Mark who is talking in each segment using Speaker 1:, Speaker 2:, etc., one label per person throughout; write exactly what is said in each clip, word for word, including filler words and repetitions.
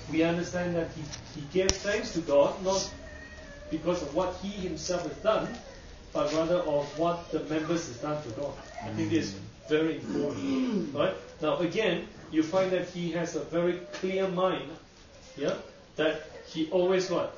Speaker 1: we understand that he, he gave thanks to God, not because of what he himself has done, but rather of what the members has done for God. I think this is very important. Right? Now again, you find that he has a very clear mind, yeah, that he always what?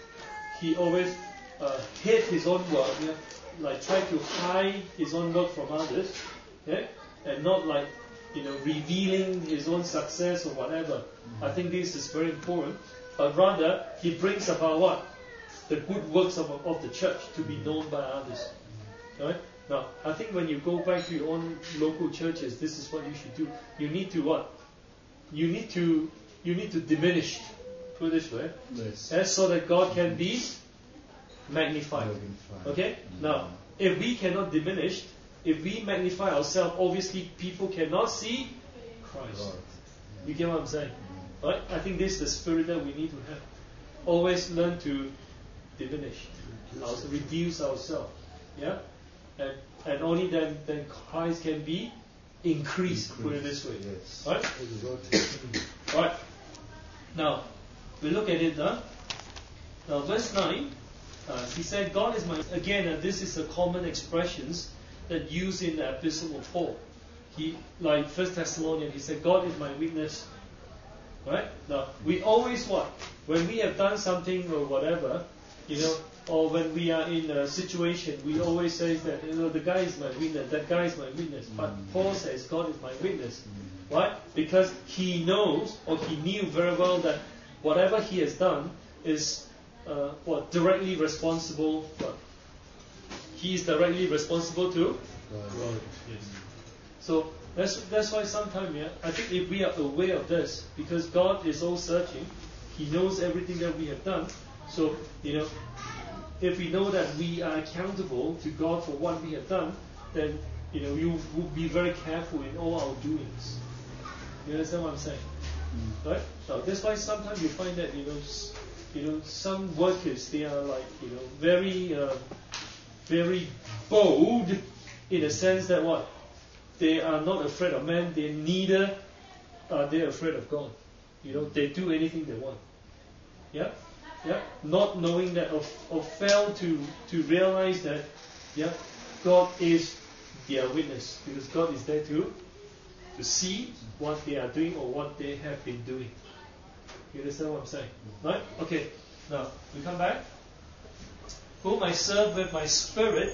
Speaker 1: He always uh, hid his own work, yeah, like try to hide his own work from others, yeah, and not like, you know, revealing his own success or whatever. Mm-hmm. I think this is very important. But rather, he brings about what? The good works of, of the church to be known by others. Right? Now, I think when you go back to your own local churches, this is what you should do. You need to what? You need to you need to diminish. Put it this way.
Speaker 2: Yes.
Speaker 1: Yes, so that God can be magnified.
Speaker 2: Magnified.
Speaker 1: Okay?
Speaker 2: Mm-hmm.
Speaker 1: Now, if we cannot diminish, if we magnify ourselves, obviously people cannot see Christ.
Speaker 2: Lord.
Speaker 1: You get what I'm saying? Right? I think this is the spirit that we need to have. Always learn to diminish, reduce, our, reduce ourselves. Yeah? And and only then, then Christ can be increased, Increase. Put it this way.
Speaker 2: Yes.
Speaker 1: Right? Right. Now, we look at it. Huh? Now, verse nine, uh, he said, God is my... Again, uh, this is a common expressions that used in the epistle of Paul. He, like First Thessalonians, he said, God is my witness. Right? Now, we always what? When we have done something or whatever, you know, or when we are in a situation, we always say that, you know, the guy is my witness, that guy is my witness. But mm. Paul says, God is my witness. Mm. Right? Because he knows, or he knew very well that whatever he has done is uh, what directly responsible. What? He is directly responsible to God. Yes. So that's that's why sometimes, yeah, I think if we are aware of this, because God is all searching, He knows everything that we have done. So, you know, if we know that we are accountable to God for what we have done, then, you know, you will be very careful in all our doings. You understand what I'm saying? Mm. Right? So that's why sometimes you find that, you know, you know, some workers, they are like, you know, very, uh, very bold in the sense that what? They are not afraid of man, they neither are they afraid of God. You know, they do anything they want. Yeah? Yeah? Not knowing that, or, or fail to, to realize that, yeah, God is their witness. Because God is there to, to see what they are doing or what they have been doing. You understand what I'm saying? Right? Okay. Now, we come back. Whom I serve with my spirit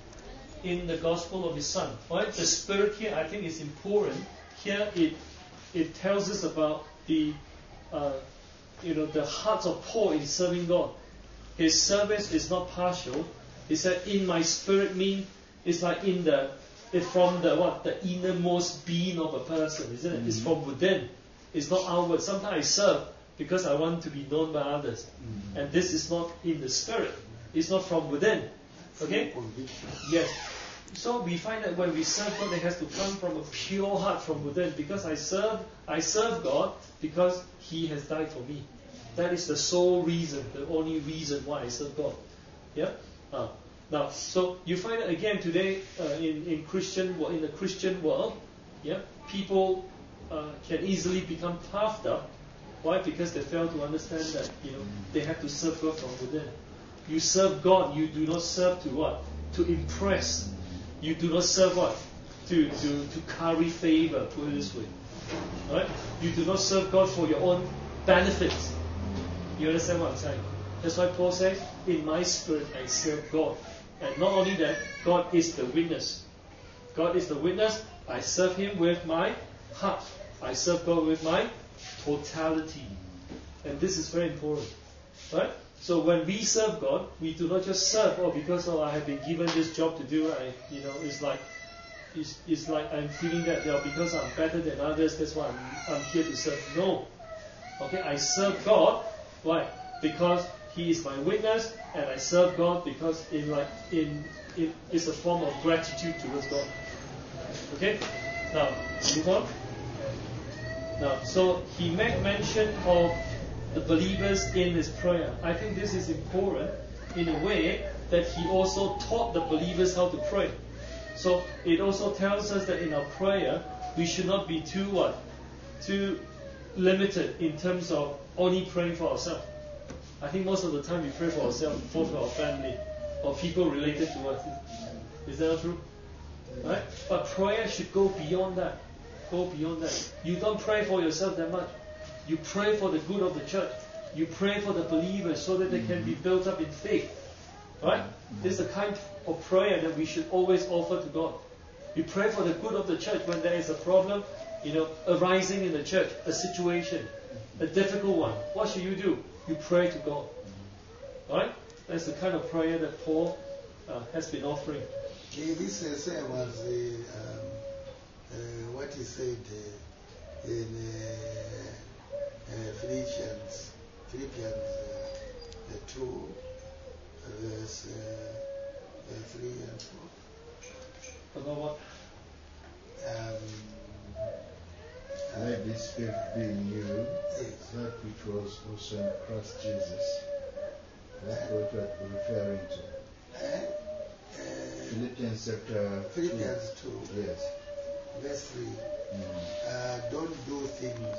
Speaker 1: in the gospel of His Son. Right? The spirit here, I think, is important. Here, it it tells us about the uh, you know the heart of Paul in serving God. His service is not partial. He said, "In my spirit," mean it's like in the it's from the what the innermost being of a person, isn't it? Mm-hmm. It's from within. It's not outward. Sometimes I serve because I want to be known by others, mm-hmm. and this is not in the spirit. It's not from within. Okay? Yes. So we find that when we serve God, it has to come from a pure heart from within. Because I serve, I serve God because He has died for me. That is the sole reason, the only reason why I serve God. Yeah. Uh, now, so you find that again today uh, in in Christian in the Christian world, yeah, people uh, can easily become puffed up. Why? Because they fail to understand that you know they have to serve God from within. You serve God, you do not serve to what? To impress. You do not serve what? To, to, to curry favor, put it this way. Right? You do not serve God for your own benefits. You understand what I'm saying? That's why Paul says, in my spirit I serve God. And not only that, God is the witness. God is the witness. I serve Him with my heart. I serve God with my totality. And this is very important. Right? So when we serve God, we do not just serve, oh, because oh, I have been given this job to do. I, you know, it's like, it's, it's like I'm feeling that, you know, because I'm better than others, that's why I'm, I'm here to serve. No, okay, I serve God. Why? Because He is my witness, and I serve God because in like in it is a form of gratitude towards God. Okay, now move on. Now, so he made mention of the believers in his prayer. I think this is important in a way that he also taught the believers how to pray. So it also tells us that in our prayer we should not be too what? Too limited in terms of only praying for ourselves. I think most of the time we pray for ourselves, for our family, or people related to us. Is that not true? Right? But prayer should go beyond that. Go beyond that. You don't pray for yourself that much. You pray for the good of the church. You pray for the believers so that they can be built up in faith. Right? This is the kind of prayer that we should always offer to God. We pray for the good of the church when there is a problem, you know, arising in the church, a situation, a difficult one. What should you do? You pray to God. Right? That's the kind of prayer that Paul uh, has been offering.
Speaker 2: Yeah, this uh, say was uh, um, uh, what he said uh, in uh, uh, Philippians, Philippians uh, two, verse uh, uh, three and four.
Speaker 1: About what?
Speaker 2: Um,
Speaker 3: Let this spirit be in you,
Speaker 2: yes.
Speaker 3: that which was also in Christ Jesus. That's what we're referring to.
Speaker 2: Uh, uh,
Speaker 3: Philippians chapter
Speaker 2: Philippians two,
Speaker 3: two. Yes.
Speaker 2: verse three.
Speaker 3: Mm.
Speaker 2: Uh, don't do things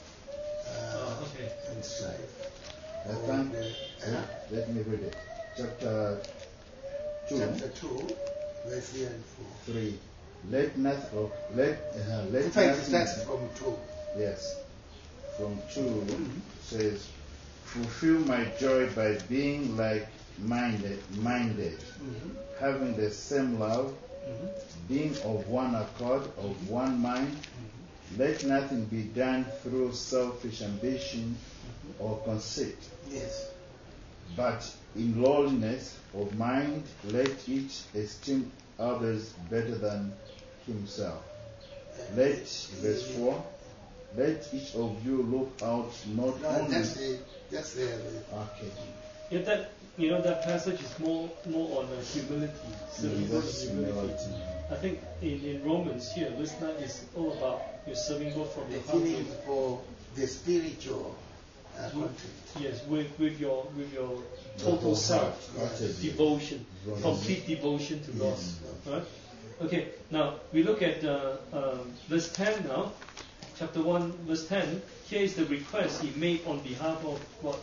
Speaker 2: uh,
Speaker 1: Oh, okay.
Speaker 2: in strife.
Speaker 3: I
Speaker 2: Or
Speaker 3: think,
Speaker 2: the-
Speaker 3: let,
Speaker 2: uh,
Speaker 3: let me read it. Chapter two,
Speaker 2: Chapter two, verse three and four.
Speaker 3: three. Let nothing, oh, let, uh, let
Speaker 2: In fact, it
Speaker 3: nothing,
Speaker 2: starts from two.
Speaker 3: yes, from two says, fulfill my joy by being like-minded, minded,
Speaker 2: Mm-hmm.
Speaker 3: having the same love,
Speaker 2: Mm-hmm.
Speaker 3: being of one accord, of one mind. Let nothing be done through selfish ambition or conceit,
Speaker 2: Yes.
Speaker 3: but in lowliness of mind let each esteem others better than himself. Let, verse four, let each of you look out not
Speaker 2: No,
Speaker 3: only...
Speaker 2: that's the, that's the,
Speaker 3: Okay.
Speaker 1: Yeah, that you know that passage is more more on uh, humility, serving
Speaker 3: Mm,
Speaker 1: God
Speaker 3: that's
Speaker 1: in humility.
Speaker 3: humility.
Speaker 1: I think in, in Romans here, verse nine is all about you serving God from
Speaker 2: the
Speaker 1: your heart.
Speaker 2: feeling for the spiritual uh,
Speaker 1: with-
Speaker 2: content.
Speaker 1: Yes, with with your with your
Speaker 3: The
Speaker 1: total
Speaker 3: whole
Speaker 1: self,
Speaker 3: heart, utterly.
Speaker 1: devotion,
Speaker 3: Yes.
Speaker 1: complete devotion to God.
Speaker 2: Yes.
Speaker 1: Right? Okay. Now we look at uh, um, verse ten now, chapter one, verse ten. Here is the request he made on behalf of what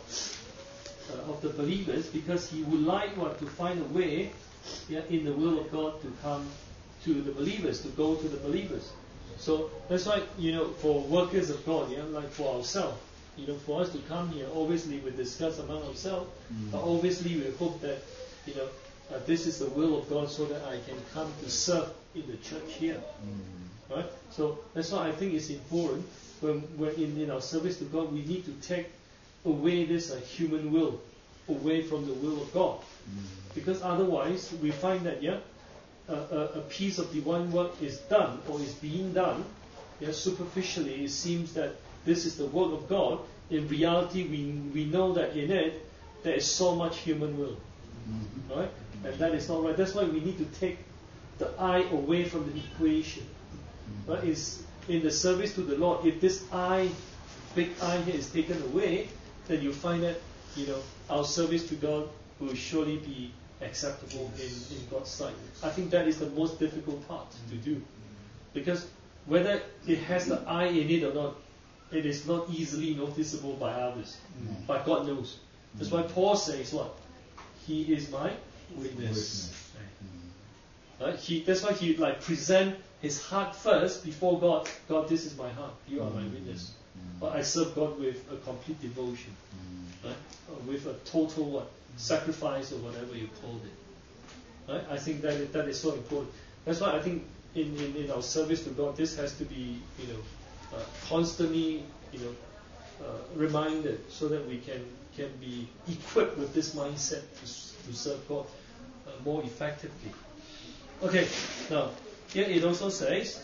Speaker 1: uh, of the believers, because he would like what to find a way, yeah, in the will of God to come to the believers, to go to the believers. So that's why, you know, for workers of God, yeah, like for ourselves, you know, for us to come here, obviously we discuss among ourselves,
Speaker 3: Mm.
Speaker 1: but obviously we hope that, you know, uh, this is the will of God so that I can come to serve in the church here.
Speaker 3: Mm.
Speaker 1: Right? So that's why I think it's important when, when in, in our service to God, we need to take away this uh, human will, away from the will of God.
Speaker 3: Mm.
Speaker 1: Because otherwise, we find that, yeah, a, a, a piece of divine work is done or is being done, yeah, superficially, it seems that this is the work of God. In reality, we, we know that in it, there is so much human will.
Speaker 3: Mm.
Speaker 1: Right? And that is not right. That's why we need to take the I away from the equation. Right? It's in the service to the Lord. If this I, big I here is taken away, then you find that, you know, our service to God will surely be acceptable in, in God's sight. I think that is the most difficult part to do. Because whether it has the I in it or not, it is not easily noticeable by others.
Speaker 3: Mm.
Speaker 1: But God knows. That's why Paul says what? He is my witness.
Speaker 3: Witness.
Speaker 1: Right? He, that's why he like present his heart first before God. God, this is my heart. You are my witness. But I serve God with a complete devotion, right? Or with a total what? Sacrifice or whatever you called it. Right? I think that is, that is so important. That's why I think in, in, in our service to God, this has to be, you know, uh, constantly, you know, uh, reminded so that we can can be equipped with this mindset to, to serve God uh, more effectively. Okay, now here it also says,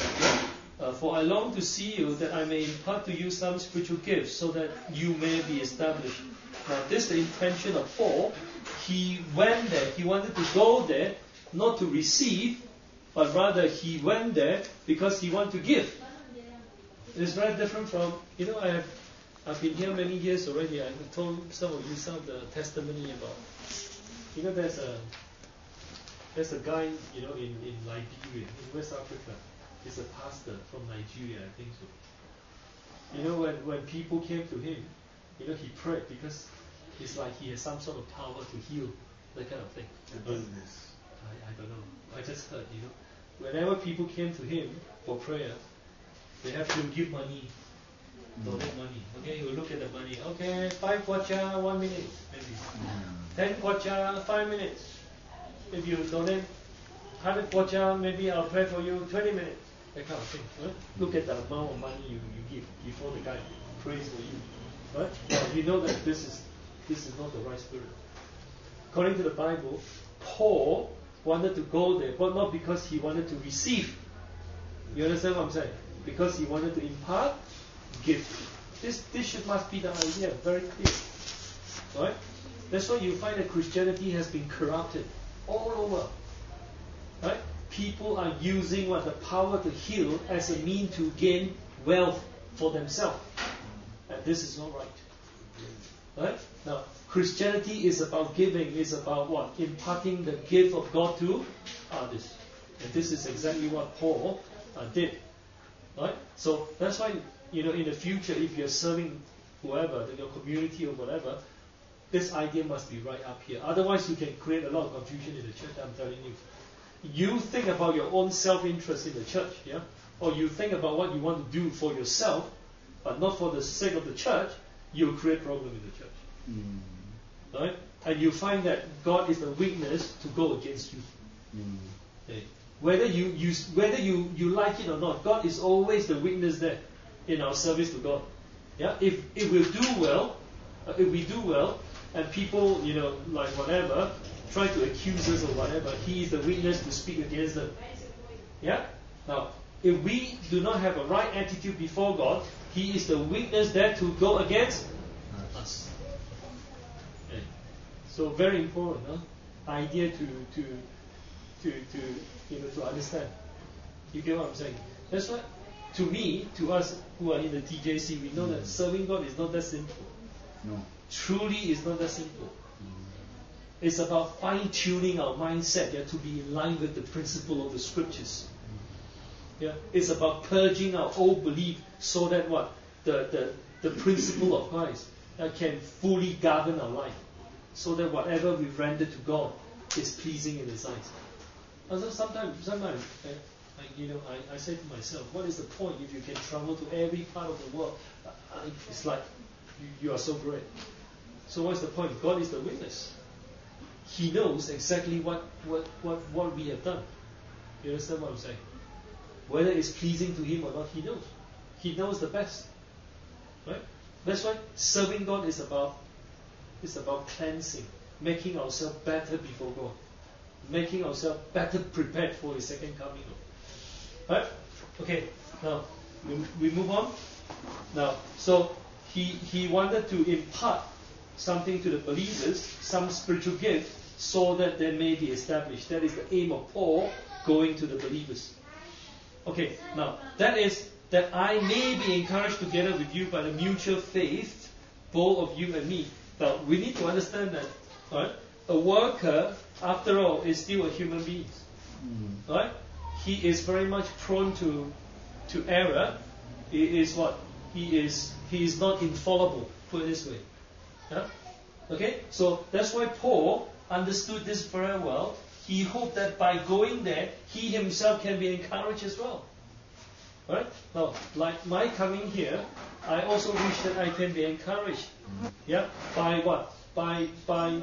Speaker 1: uh, for I long to see you that I may impart to you some spiritual gifts so that you may be established. Now this is the intention of Paul. He went there, he wanted to go there not to receive, but rather he went there because he wanted to give. It's very different from, you know, I have I've been here many years already. I told some of you some of the testimony about, you know, there's a there's a guy, you know, in, in Liberia, in West Africa. He's a pastor from Nigeria, I think so. You know, when, when people came to him, you know, he prayed because it's like he has some sort of power to heal, that kind of thing.
Speaker 2: The business.
Speaker 1: I, I don't know. I just heard, you know. Whenever people came to him for prayer, they have to give money, donate money. Okay, you look at the money. Okay, five kwacha, one minute, maybe. Ten kwacha, five minutes. If you donate hundred kwacha, maybe I'll pray for you twenty minutes. That kind of thing. Right? Look at the amount of money you, you give before the guy prays for you. Right? Now, you know that this is this is not the right spirit. According to the Bible, Paul wanted to go there, but not because he wanted to receive. You understand what I'm saying? Because he wanted to impart gift. This this should must be the idea, very clear. Right? That's why you find that Christianity has been corrupted all over. Right? People are using what the power to heal as a mean to gain wealth for themselves. And this is not right. Right? Now, Christianity is about giving, is about what? Imparting the gift of God to others. And this is exactly what Paul uh, did. Right? So that's why, you know, in the future, if you're serving whoever, your community or whatever, this idea must be right up here. Otherwise, you can create a lot of confusion in the church, I'm telling you. You think about your own self-interest in the church, yeah? Or you think about what you want to do for yourself, but not for the sake of the church, you'll create problem in the church.
Speaker 3: Mm.
Speaker 1: Right? And you find that God is the witness to go against you.
Speaker 3: Mm.
Speaker 1: Okay. Whether you, you whether you, you like it or not, God is always the witness there in our service to God. Yeah? If if we do well, uh, if we do well, and people, you know, like whatever, try to accuse us or whatever, He is the witness to speak against them. Yeah? Now, if we do not have a right attitude before God, He is the witness there to go against us. Okay. So very important, huh? Idea to to to to you know to understand. You get what I'm saying? That's why, to me, to us who are in the T J C, we know that serving God is not that simple.
Speaker 3: No.
Speaker 1: Truly, it's not that simple. It's about fine-tuning our mindset, yeah, to be in line with the principle of the scriptures. Yeah, it's about purging our old belief so that what the the, the principle of Christ uh, can fully govern our life, so that whatever we render to God is pleasing in His eyes. And so sometimes, sometimes, uh, I, you know, I, I say to myself, what is the point if you can travel to every part of the world? Uh, it's like you, you are so great. So what's the point? God is the witness. He knows exactly what, what, what, what we have done. You understand what I'm saying? Whether it's pleasing to Him or not, He knows. He knows the best. Right? That's why serving God is about is about cleansing, making ourselves better before God, making ourselves better prepared for His second coming. Right? Okay. Now we, we move on. Now, so he he wanted to impart something to the believers, some spiritual gift, so that they may be established. That is the aim of Paul going to the believers. Okay, now that is that I may be encouraged together with you by the mutual faith, both of you and me. Now we need to understand that, right? A worker, after all, is still a human being, mm. right? He is very much prone to to error. He is what? He is he is not infallible. Put it this way. Yeah? Okay, so that's why Paul understood this very well. He hoped that by going there, he himself can be encouraged as well. Right? Now, like my coming here, I also wish that I can be encouraged. Yeah? By what? By by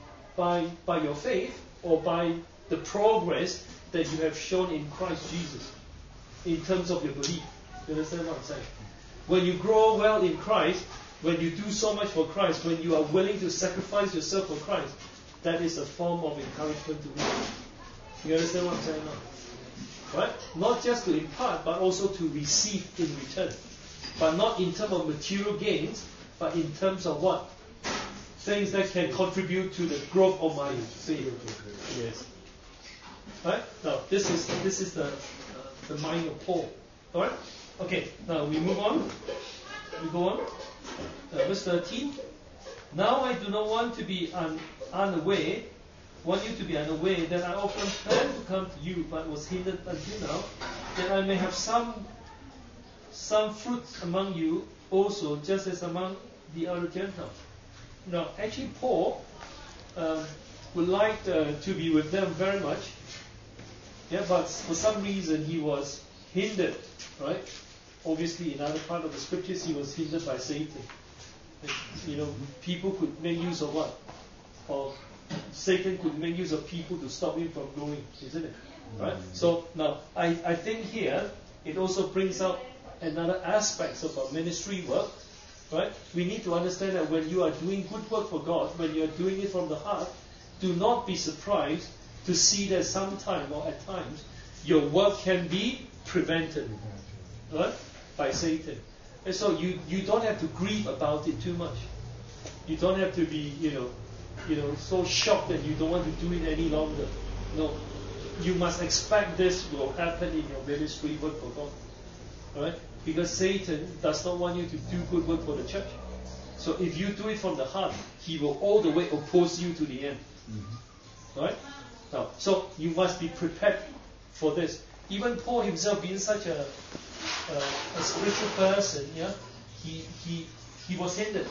Speaker 1: by by your faith, or by the progress that you have shown in Christ Jesus in terms of your belief. You understand what I'm saying? When you grow well in Christ, when you do so much for Christ, when you are willing to sacrifice yourself for Christ, that is a form of encouragement to me. You understand what I'm saying now? Right? Not just to impart, but also to receive in return. But not in terms of material gains, but in terms of what? Things that can contribute to the growth of my faith. Yes. Right? Now, this is this is the uh, the mind of Paul. Alright? Okay, now we move on. We go on. Uh, verse thirteen. Now I do not want to be un, unaware, want you to be unaware that I often planned to come to you, but was hindered until now, that I may have some some fruit among you also just as among the other Gentiles. Now, actually, Paul um, would like uh, to be with them very much, yeah, but for some reason he was hindered, right? Obviously, in other part of the scriptures, he was hindered by Satan. You know, people could make use of what? Or Satan could make use of people to stop him from going, isn't it? Right? So now, I, I think here it also brings out another aspect of our ministry work. Right? We need to understand that when you are doing good work for God, when you are doing it from the heart, do not be surprised to see that sometime or at times your work can be prevented, right, by Satan. And so you, you don't have to grieve about it too much. You don't have to be, you know, you know, so shocked that you don't want to do it any longer. No. You must expect this will happen in your ministry work for God. Right? Because Satan does not want you to do good work for the church. So if you do it from the heart, he will all the way oppose you to the end. Mm-hmm. Right? Now, so you must be prepared for this. Even Paul himself, being such a, a, a spiritual person, yeah, he he he was hindered.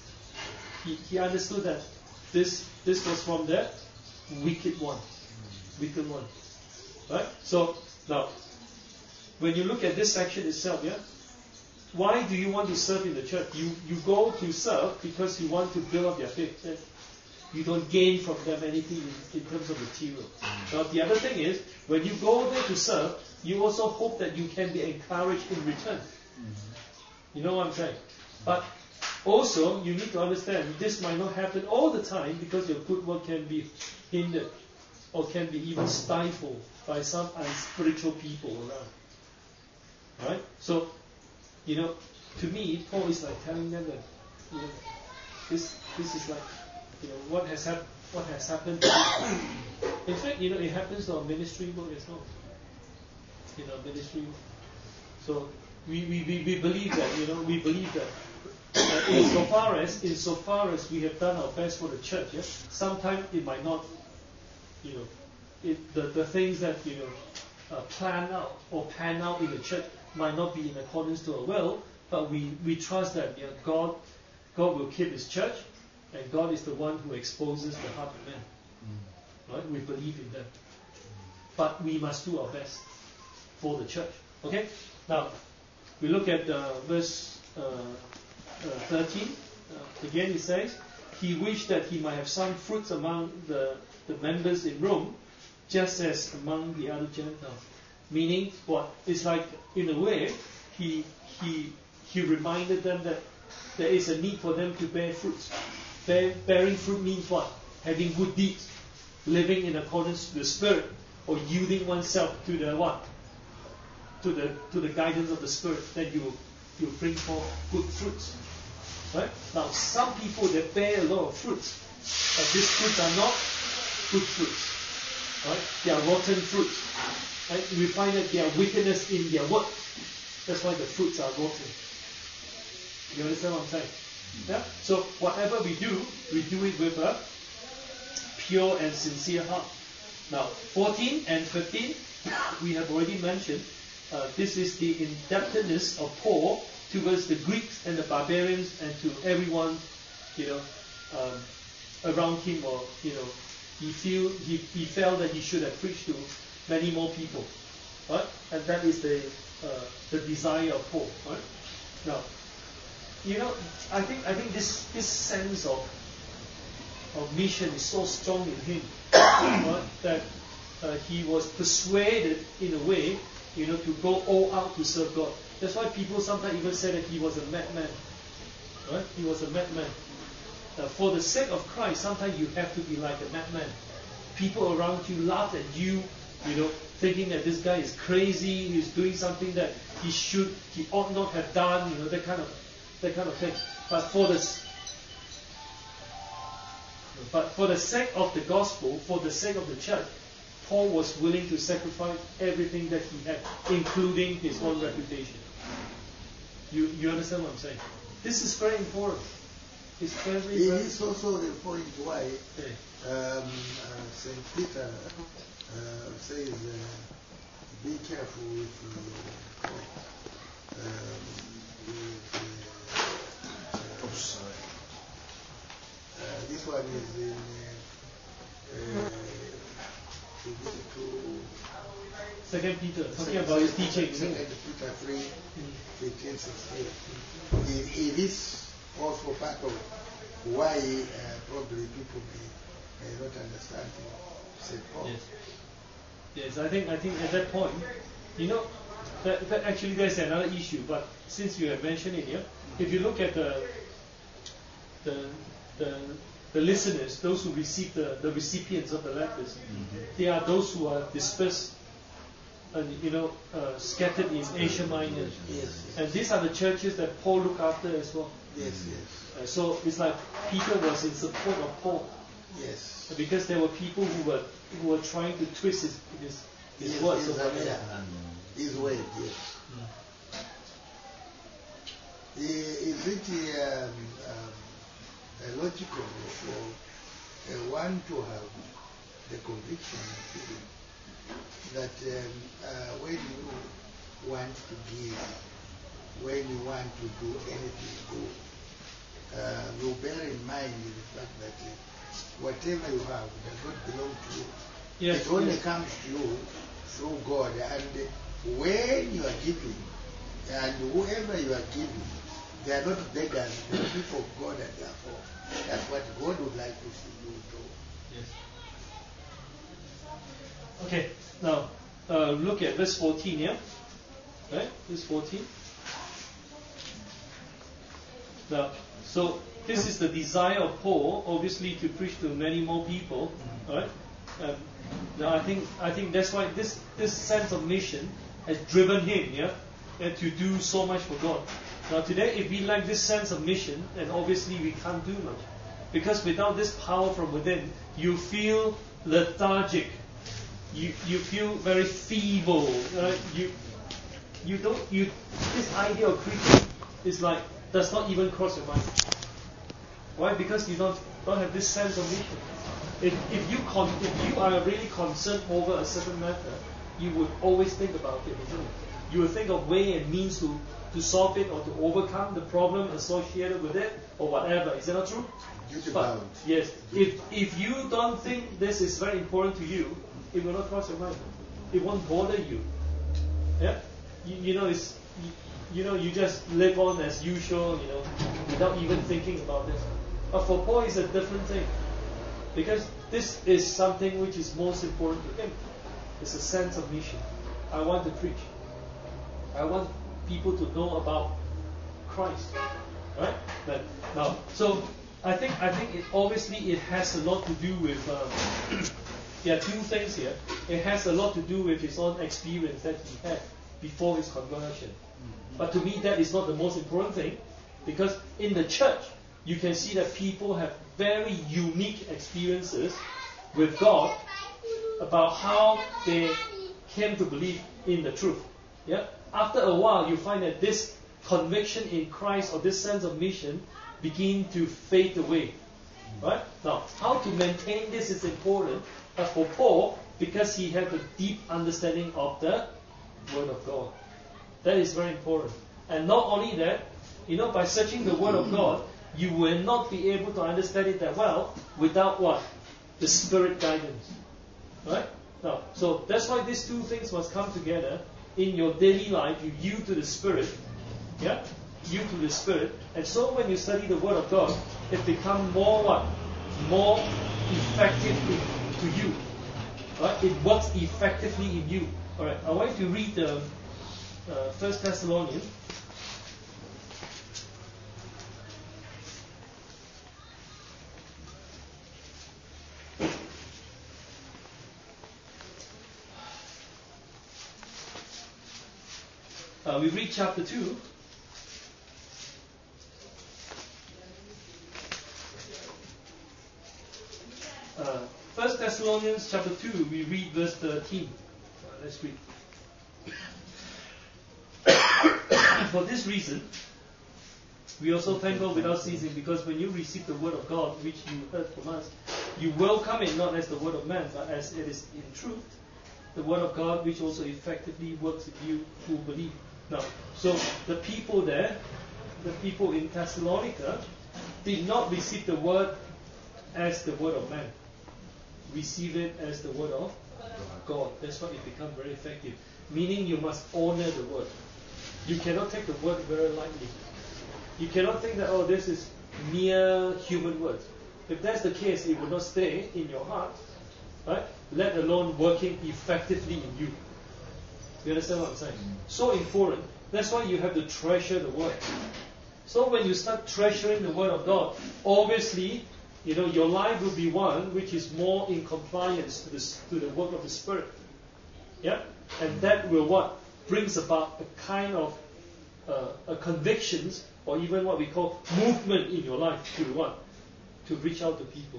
Speaker 1: He he understood that this this was from the wicked one, wicked one. Right? So now, when you look at this section itself, yeah, why do you want to serve in the church? You you go to serve because you want to build up your faith. Yeah? You don't gain from them anything in, in terms of material. Now the other thing is, when you go there to serve, you also hope that you can be encouraged in return. You know what I'm saying? But also, you need to understand, this might not happen all the time because your good work can be hindered or can be even stifled by some unspiritual people around. Right? So, you know, to me, Paul is like telling them that, you know, this this is like, you know, what has happened. What has happened to you. In fact, you know, it happens to our ministry work as well. In our ministry work. So we, we, we, we believe that, you know, we believe that uh, insofar as insofar as we have done our best for the church, yeah, sometimes it might not, you know, it, the, the things that, you know, uh, plan out or pan out in the church might not be in accordance to our will, but we, we trust that, yeah, God God will keep His church. And God is the one who exposes the heart of man. Mm. Right? We believe in that. But we must do our best for the church. Okay? Now, we look at uh, verse uh, uh, thirteen. Uh, again, it says, he wished that he might have some fruits among the, the members in Rome, just as among the other Gentiles. Meaning, what? It's like, in a way, he, he, he reminded them that there is a need for them to bear fruits. Bear, bearing fruit means what? Having good deeds, living in accordance to the Spirit, or yielding oneself to the what? To the to the guidance of the Spirit. Then you you bring forth good fruits. Right? Now, some people that bear a lot of fruits, but these fruits are not good fruits. Right? They are rotten fruits. Right? We find that there are wickedness in their work. That's why the fruits are rotten. You understand what I'm saying? Yeah? So whatever we do, we do it with a pure and sincere heart. Now, fourteen and fifteen, we have already mentioned. Uh, this is the indebtedness of Paul towards the Greeks and the barbarians and to everyone, you know, um, around him. Or you know, he feel he, he felt that he should have preached to many more people, right? And that is the uh, the desire of Paul, right? Now. You know, I think I think this this sense of of mission is so strong in him, right, that uh, he was persuaded in a way, you know, to go all out to serve God. That's why people sometimes even say that he was a madman, right? He was a madman. Uh, for the sake of Christ, sometimes you have to be like a madman. People around you laugh at you, you know, thinking that this guy is crazy. He's doing something that he should, he ought not have done. You know, that kind of. That kind of thing. But for the but for the sake of the gospel, for the sake of the church, Paul was willing to sacrifice everything that he had, including his own reputation. You you understand what I'm saying? This is very important. It's very, very
Speaker 2: It is also the point why um, uh, Saint Peter uh, says, uh, "Be careful with, uh, um, with uh, Uh, this one is in uh, uh, to
Speaker 1: Second Peter, talking
Speaker 2: Second,
Speaker 1: about his teaching.
Speaker 2: Second Peter three, fifteen, sixteen. It, it is also part of why uh, probably people may, may not understand Saint Paul.
Speaker 1: Yes. Yes, I think I think at that point, you know, that, that actually there's another issue. But since you have mentioned it here, if you look at the the the, the listeners, those who receive the, the recipients of the letters, mm-hmm. they are those who are dispersed and you know uh, scattered in Asia Minor.
Speaker 2: Yes, yes.
Speaker 1: And these are the churches that Paul looked after as well.
Speaker 2: Yes, yes.
Speaker 1: Uh, so it's like Peter was in support of Paul.
Speaker 2: Yes.
Speaker 1: Because there were people who were who were trying to twist his his, his
Speaker 2: yes,
Speaker 1: words.
Speaker 2: His,
Speaker 1: or
Speaker 2: yeah. his word, yes. Mm. Is it um, um, logical for uh, one to have the conviction that um, uh, when you want to give, when you want to do anything good, uh, you bear in mind the fact that uh, whatever you have does not belong to you.
Speaker 1: Yes,
Speaker 2: it only
Speaker 1: yes.
Speaker 2: comes to you through God. And when you are giving, and whoever you are giving, they are not beggars, they are people of God, and therefore that's what God would like to see you do.
Speaker 1: Yes. Okay, now uh, look at verse fourteen, yeah? Right? Verse fourteen. Now, so this is the desire of Paul, obviously, to preach to many more people, right? Um, now, I think I think that's why this this sense of mission has driven him, yeah, and to do so much for God. Now, today, if we lack this sense of mission, then obviously we can't do much, because without this power from within, you feel lethargic, you you feel very feeble, right? You you don't you this idea of preaching is like does not even cross your mind. Why? Because you don't don't have this sense of mission. If if you con- if you are really concerned over a certain matter, you would always think about it, isn't it? You will think of way and means to, to solve it or to overcome the problem associated with it or whatever. Is that not true? But, yes. If if you don't think this is very important to you, it will not cross your mind. It won't bother you. Yeah. You, you know it's you, you know you just live on as usual. You know without even thinking about this. But for Paul, it's a different thing. Because this is something which is most important to him. It's a sense of mission. I want to preach. I want people to know about Christ. Right? But now, so I think I think it obviously it has a lot to do with um, there are two things here. It has a lot to do with his own experience that he had before his conversion. Mm-hmm. But to me, that is not the most important thing, because in the church you can see that people have very unique experiences with God about how they came to believe in the truth. Yeah. After a while, you find that this conviction in Christ or this sense of mission begin to fade away. Right? Now, how to maintain this is important. But for Paul, because he had a deep understanding of the Word of God, that is very important. And not only that, you know, by searching the Word of God, you will not be able to understand it that well without what? The Spirit guidance. Right? Now, so that's why these two things must come together in your daily life. You yield to the Spirit. Yeah? Yield to the Spirit. And so when you study the Word of God, it becomes more what? More effective in, to you. Right? It works effectively in you. Alright, I want you to read the uh, First Thessalonians. Uh, we read chapter two. Uh, First Thessalonians chapter two, we read verse thirteen. Uh, let's read. For this reason, we also thank God without ceasing, because when you receive the word of God, which you heard from us, you welcome it not as the word of man, but as it is in truth, the word of God, which also effectively works in you who believe. Now, so the people there, the people in Thessalonica, did not receive the word as the word of man. Receive it as the word of God. That's why it becomes very effective. Meaning you must honor the word. You cannot take the word very lightly. You cannot think that, oh, this is mere human words. If that's the case, it will not stay in your heart, right? Let alone working effectively in you. You understand what I'm saying? So important. That's why you have to treasure the word. So when you start treasuring the word of God, obviously, you know, your life will be one which is more in compliance to the, to the work of the Spirit. Yeah? And that will what? Brings about a kind of uh, a convictions, or even what we call movement in your life to what? To reach out to people.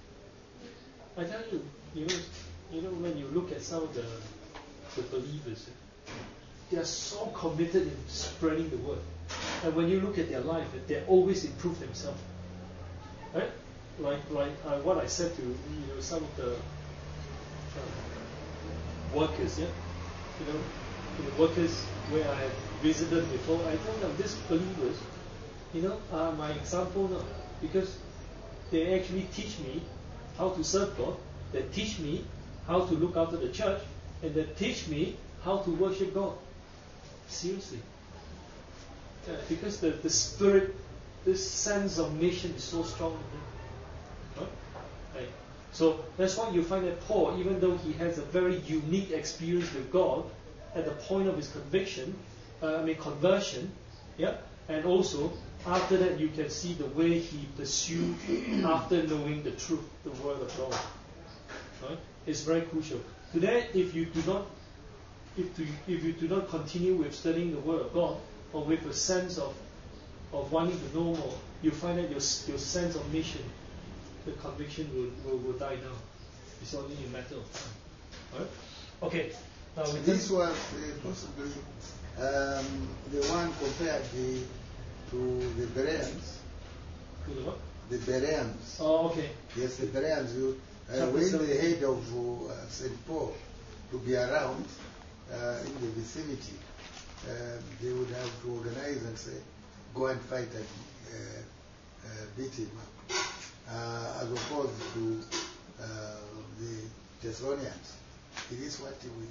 Speaker 1: I tell you, you know, you know when you look at some of the, the believers, they are so committed in spreading the word. And when you look at their life, they always improve themselves. Right? Like like uh, what I said to you know some of the uh, workers, yeah, you know, the workers where I have visited before, I told them these believers, you know, are my example now, because they actually teach me how to serve God. They teach me how to look after the church, and they teach me how to worship God. Seriously. Yeah, because the, the spirit, this sense of mission is so strong in him. Right? Right. So that's why you find that Paul, even though he has a very unique experience with God at the point of his conviction, uh, I mean conversion, yeah, and also after that you can see the way he pursued after knowing the truth, the word of God. Right? It's very crucial. Today, if you do not, if, to, if you do not continue with studying the word of God, or with a sense of of wanting to know more, you find that your your sense of mission, the conviction will, will, will die down. It's only a matter of time. Right? Okay. Now we
Speaker 2: this was uh, possibly um, the one compared the, to the Bereans.
Speaker 1: To the what?
Speaker 2: The Bereans.
Speaker 1: Oh, okay.
Speaker 2: Yes, the Bereans. You, uh, when the head of uh, Saint Paul to be around uh, in the vicinity, uh, they would have to organize and say, go and fight and uh, uh, beat him up. Uh, as opposed to uh, the Thessalonians. It is what we.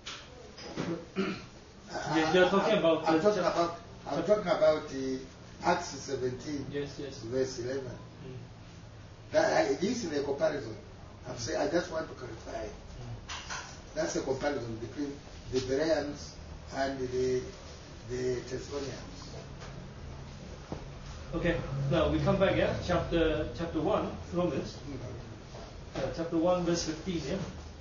Speaker 1: Yeah, you're talking
Speaker 2: I,
Speaker 1: about.
Speaker 2: I'm talking about. I'm talking about the Acts seventeen,
Speaker 1: yes, yes.
Speaker 2: verse eleven.
Speaker 1: Mm.
Speaker 2: That it is in a comparison. I'm saying I just want to clarify.
Speaker 1: Mm.
Speaker 2: That's a comparison between the Bereans and the the Thessalonians.
Speaker 1: Okay, now we come back, yeah? Chapter chapter one, Romans. Uh, chapter one, verse fifteen, yeah?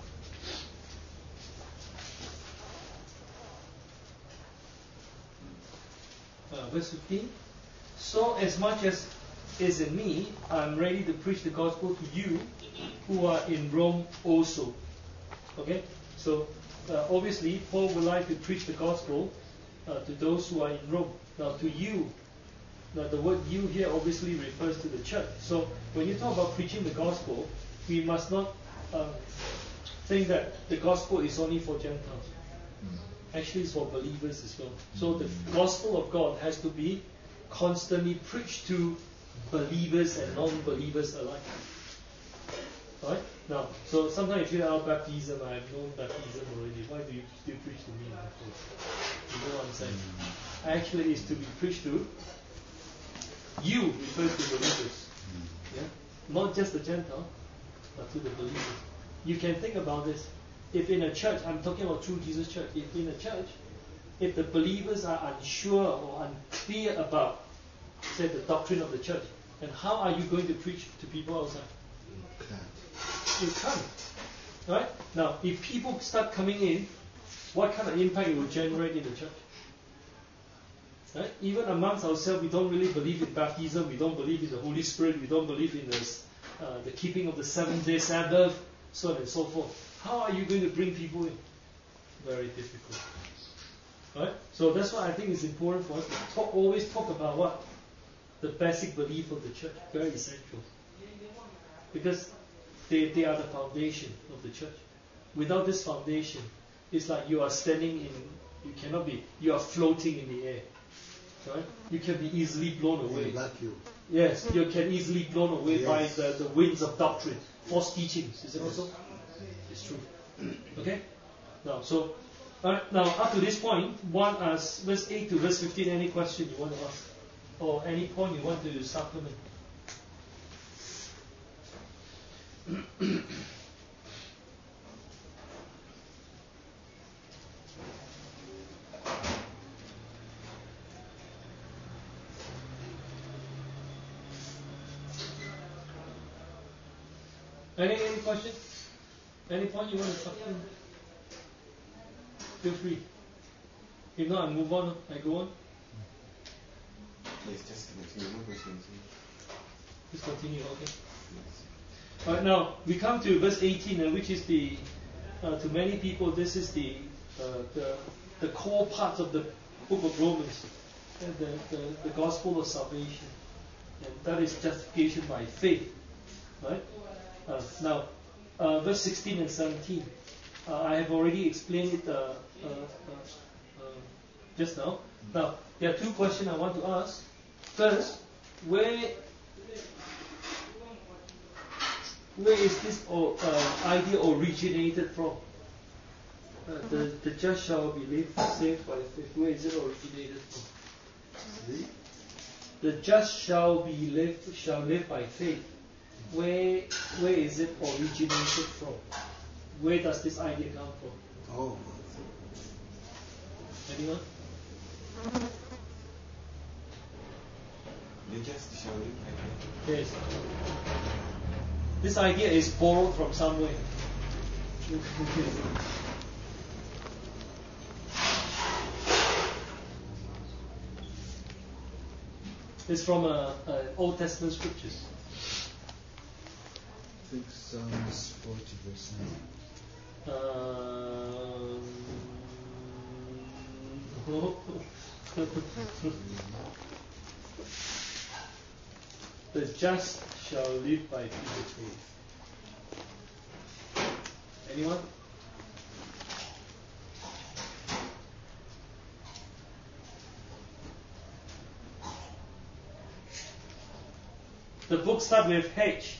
Speaker 1: Uh, verse fifteen. So as much as is in me, I am ready to preach the gospel to you who are in Rome also. Okay? So uh, obviously Paul would like to preach the gospel uh, to those who are in Rome. Now to you, now the word you here obviously refers to the church. So when you talk about preaching the gospel, we must not uh, think that the gospel is only for Gentiles. Actually it's for believers as well. So the gospel of God has to be constantly preached to believers and non-believers alike. Right? Now, so sometimes you hear our baptism, I have known baptism already. Why do you still preach to me? You know what I'm saying? Actually it's to be preached to you, refers to believers. Yeah? Not just the Gentile, but to the believers. You can think about this. If in a church, I'm talking about true Jesus church, if in a church, if the believers are unsure or unclear about, say, the doctrine of the church, then how are you going to preach to people outside?
Speaker 3: You can't.
Speaker 1: You can't. Right? Now, if people start coming in, what kind of impact it will generate in the church? Right? Even amongst ourselves, we don't really believe in baptism, we don't believe in the Holy Spirit, we don't believe in this, uh, the keeping of the seventh day Sabbath, so on and so forth. How are you going to bring people in? Very difficult. Right? So that's why I think it's important for us to talk, always talk about what? The basic belief of the church. Very essential. Because they, they are the foundation of the church. Without this foundation, it's like you are standing in, you cannot be, you are floating in the air. Right? You can be easily blown away.
Speaker 2: In vacuum.
Speaker 1: Yes, you can easily blown away
Speaker 2: Yes.
Speaker 1: by the, the winds of doctrine, false teachings. Is it also? It's true. Okay? Now, so, alright, now up to this point, one as verse eight to verse fifteen, any question you want to ask? Or any point you want to supplement? Any, any question? Any point you want to supplement? Feel free. If not, I move on. I go on.
Speaker 4: Yes, just continue. No questions.
Speaker 1: Just continue, okay. Alright, now we come to verse eighteen, uh, which is the, uh, to many people, this is the, uh, the the core part of the book of Romans, uh, the, the, the gospel of salvation. And that is justification by faith. Right? Uh, now, uh, verse sixteen and seventeen. Uh, I have already explained it uh, uh, uh, uh, just now. Now, there are two questions I want to ask. First, where where is this or, uh, idea originated from? Uh, the, the just shall be lived, saved by faith. Where is it originated from? The just shall be lived, shall live by faith. Where where is it originated from? Where does this idea come from?
Speaker 2: Oh.
Speaker 1: Anyone?
Speaker 4: The just shall live by faith.
Speaker 1: Yes. This idea is borrowed from somewhere. It's from uh, uh, Old Testament scriptures.
Speaker 3: I think Psalms forty verse nine.
Speaker 1: Um, the just shall live by faith. Anyone? The book starts with H.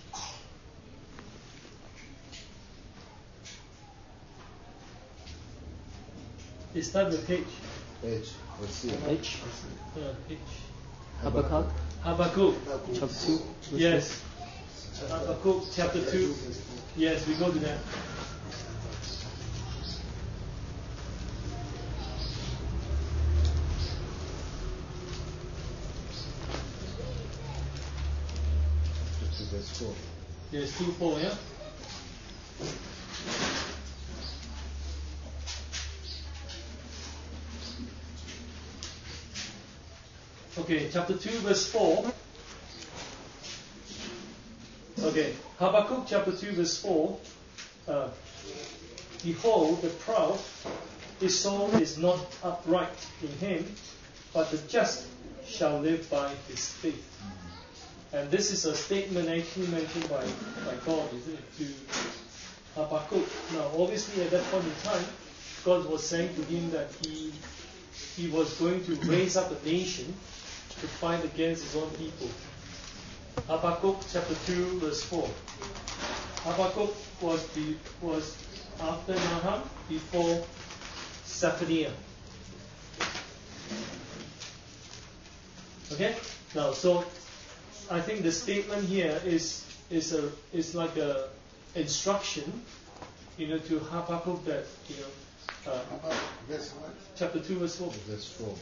Speaker 1: It starts with H.
Speaker 3: H. Let's see.
Speaker 5: H.
Speaker 1: Uh, H.
Speaker 5: Habakkuk.
Speaker 1: Habakkuk.
Speaker 5: Chapter two.
Speaker 1: Yes. Habakkuk chapter two. Yes, we go to that.
Speaker 3: Chapter two verse four.
Speaker 1: Yes, two four, yeah? Okay, chapter two, verse four. Okay, Habakkuk chapter two, verse four. Uh, Behold, the proud, his soul is not upright in him, but the just shall live by his faith. And this is a statement actually mentioned by, by God, isn't it, to Habakkuk. Now, obviously, at that point in time, God was saying to him that he he was going to raise up a nation to fight against his own people. Habakkuk chapter two, verse four. Habakkuk was the, was after Nahum, before Zephaniah. Okay? Now, so I think the statement here is is a is like a instruction, you know, to Habakkuk that, you know, uh,
Speaker 2: Verse what?
Speaker 1: chapter two, verse four.
Speaker 3: Verse four.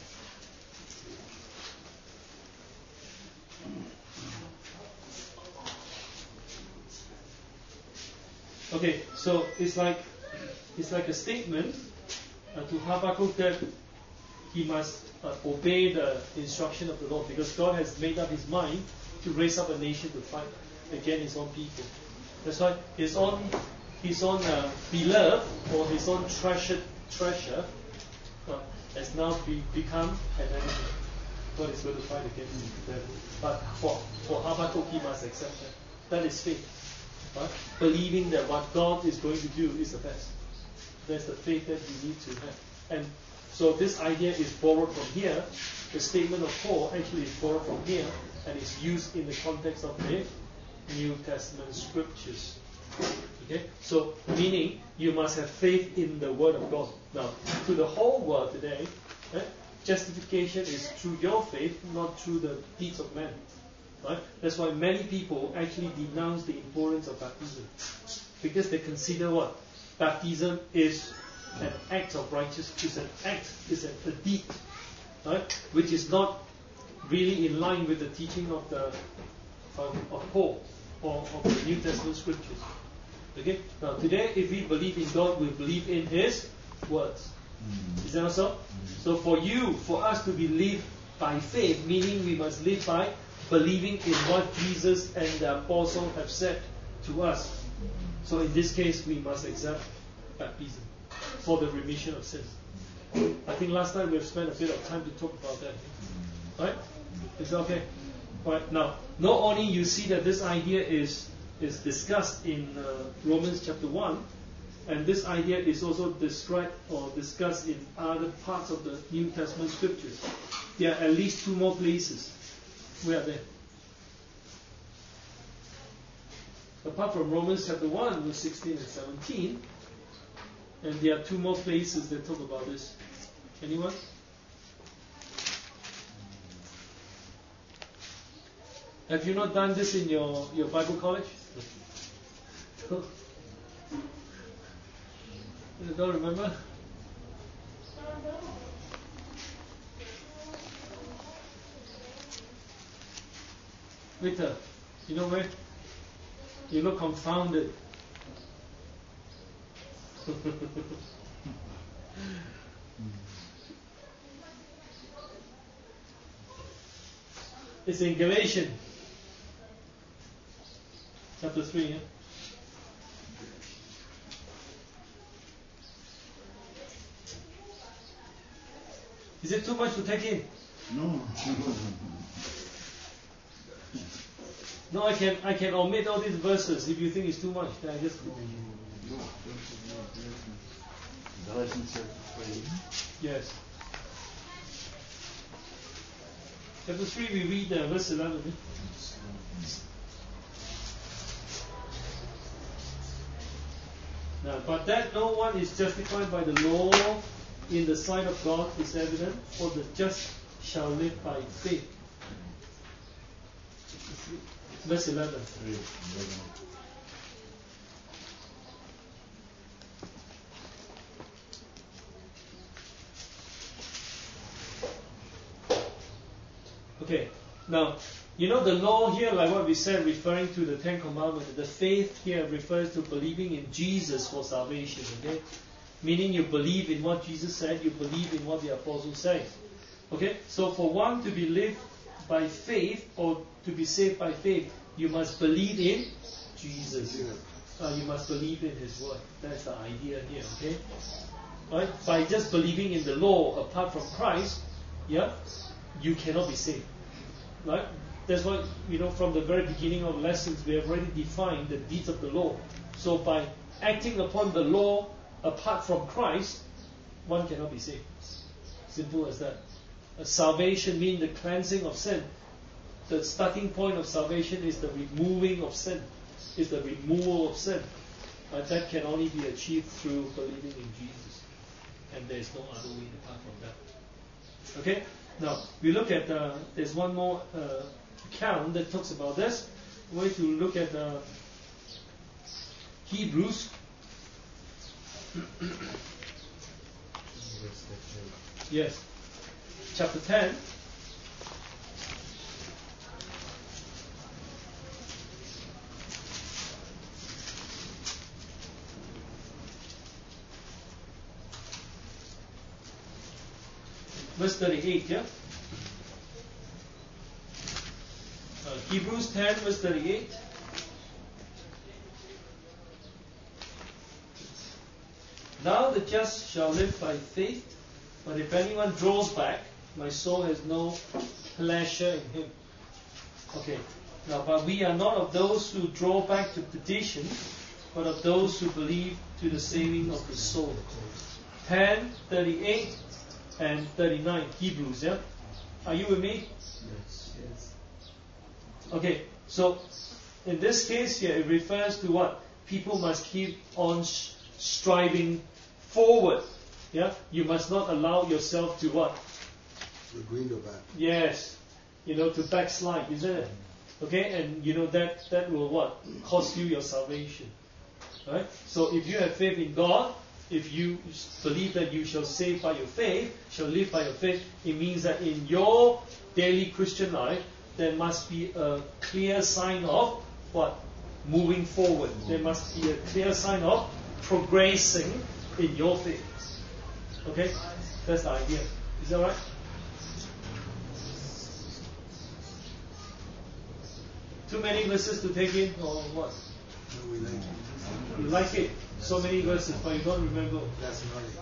Speaker 1: Okay, so it's like it's like a statement uh, to Habakkuk that he must uh, obey the instruction of the Lord, because God has made up his mind to raise up a nation to fight against his own people. That's why his own his own uh, beloved or his own treasured treasure uh, has now be, become an enemy. God is going to fight against them. But for for Habakkuk, he must accept that. That is faith. Right? Believing that what God is going to do is the best. That's the faith that you need to have. And so this idea is borrowed from here. The statement of Paul actually is borrowed from here. and it's used in the context of the New Testament scriptures. Okay, so meaning you must have faith in the Word of God. Now, to the whole world today, eh, justification is through your faith, not through the deeds of men. Right? That's why many people actually denounce the importance of baptism, because they consider what baptism is an act of righteousness, is an act, is a, a deed, right? Which is not really in line with the teaching of the of, of Paul or of the New Testament scriptures. Okay. Now today, if we believe in God, we believe in His words. Mm. Is that also? Mm. So for you, for us to believe by faith, meaning we must live by believing in what Jesus and the apostle have said to us. So in this case, we must accept baptism for the remission of sins. I think last time we have spent a bit of time to talk about that. Right? Is that okay? Right. Now, not only you see that this idea is is discussed in uh, Romans chapter one, and this idea is also described or discussed in other parts of the New Testament scriptures. There are at least two more places. Where are they? Apart from Romans chapter one, verse sixteen and seventeen, and there are two more places that talk about this. Anyone? Have you not done this in your, your Bible college? You don't remember? Victor, you know where? You look confounded. It's in Galatians chapter three. Yeah? Is it too much to take in?
Speaker 3: No.
Speaker 1: No, I can I can omit all these verses. If you think it's too much, then I just.
Speaker 3: Galatians chapter three.
Speaker 1: Yes. Chapter three, we read uh, verse eleven. Now, but that no one is justified by the law in the sight of God is evident, for the just shall live by faith. Verse eleven. Okay, now, you know the law here, like what we said, referring to the Ten Commandments, the faith here refers to believing in Jesus for salvation, okay? Meaning you believe in what Jesus said, you believe in what the Apostle says. Okay, so for one to be lived by faith or to be saved by faith, you must believe in Jesus. Uh, you must believe in His word. That's the idea here, okay? Right? By just believing in the law apart from Christ, yeah, you cannot be saved. Right? That's why, you know, from the very beginning of lessons, we have already defined the deeds of the law. So by acting upon the law apart from Christ, one cannot be saved. Simple as that. Uh, salvation means the cleansing of sin. The starting point of salvation is the removing of sin. Is the removal of sin. But that can only be achieved through believing in Jesus. And there is no other way apart from that. Okay? Now, we look at, uh, there's one more uh, account that talks about this. We're going to look at uh, Hebrews. Yes. Chapter ten. Verse thirty-eight, yeah? Uh, Hebrews ten, verse thirty-eight. Now the just shall live by faith, but if anyone draws back, my soul has no pleasure in him. Okay, now but we are not of those who draw back to perdition, but of those who believe to the saving of the soul. ten, thirty-eight, and thirty-nine, Hebrews, yeah? Are you with me?
Speaker 2: Yes. Yes.
Speaker 1: Okay, so in this case here, it refers to what? People must keep on sh- striving forward. Yeah, you must not allow yourself to what?
Speaker 2: The window back.
Speaker 1: Yes, you know, to backslide, isn't it? Okay, and you know that that will what? Cost you your salvation. Right? So if you have faith in God, if you believe that you shall save by your faith, shall live by your faith, it means that in your daily Christian life, there must be a clear sign of what? Moving forward. There must be a clear sign of progressing in your faith. Okay? That's the idea. Is that right? Too many verses to take in, or what?
Speaker 2: No, we like it.
Speaker 1: You like it? So many verses, but you don't remember.
Speaker 2: That's knowledge.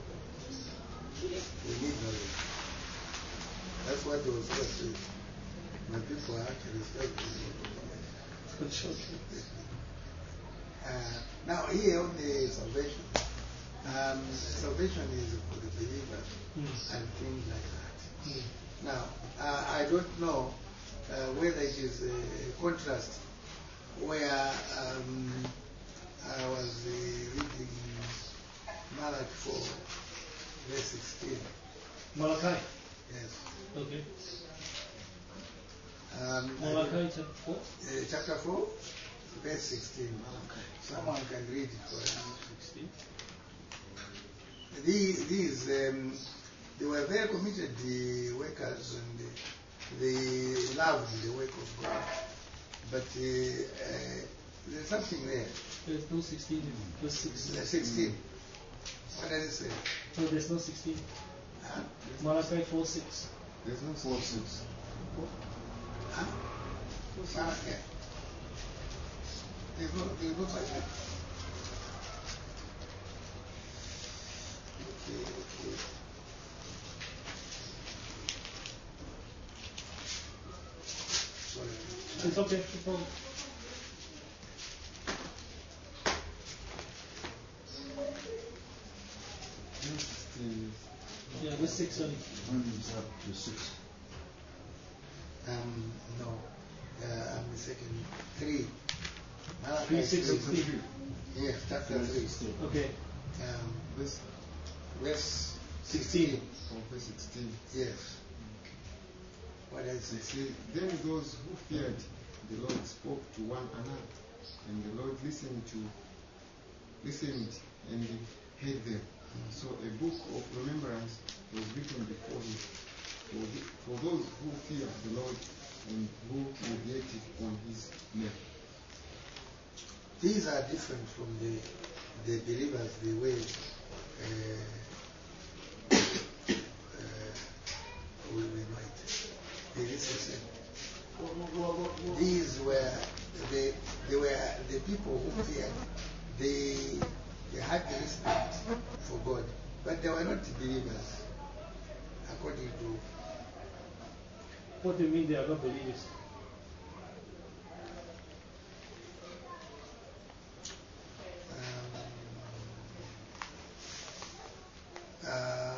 Speaker 2: We need knowledge. That's what they were saying. My people are actually studying. uh, now here on the salvation, um, salvation is for the believer
Speaker 1: mm.
Speaker 2: and things like that.
Speaker 1: Mm.
Speaker 2: Now, uh, I don't know uh, whether it is a contrast where um, I was uh, reading Malachi four, verse sixteen.
Speaker 1: Malachi?
Speaker 2: Yes.
Speaker 1: Okay.
Speaker 2: Um,
Speaker 1: Malachi chapter four?
Speaker 2: Uh, chapter four, verse sixteen. Malachi. Someone can read it for us.
Speaker 1: sixteen.
Speaker 2: These, these um, they were very committed, the workers, and they, they loved the work of God. But uh, uh, there's something there.
Speaker 1: There's no sixteen, verse six.
Speaker 2: Uh, sixteen. What does it say?
Speaker 1: No, there's no sixteen.
Speaker 2: Huh?
Speaker 1: Malachi four six.
Speaker 4: There's no four six.
Speaker 2: Huh? Malachi. There's no, there's no such thing. Okay, okay. Sorry.
Speaker 1: It's okay. No problem. Yeah, verse six only.
Speaker 3: Chapter six.
Speaker 2: Um, no. Uh, I'm mistaken. Three. Malachi
Speaker 1: Three six
Speaker 2: three.
Speaker 1: sixteen.
Speaker 2: Yes, chapter three.
Speaker 1: Okay.
Speaker 2: Um,
Speaker 4: Verse
Speaker 2: verse
Speaker 1: Sixteen.
Speaker 4: oh, verse sixteen.
Speaker 2: yes. What does it
Speaker 4: It
Speaker 2: say?
Speaker 4: says, then those who feared the Lord spoke to one another, and the Lord listened to listened and heard them. So a book of remembrance was written before him for, the, for those who fear the Lord and who meditate on his name.
Speaker 2: These are different from the the believers, the way uh, uh, we we might. They listen. These were they they were the people who feared. They they had the respect for God, but they were not believers, according to.
Speaker 1: What do you mean they are not believers?
Speaker 2: Um, uh,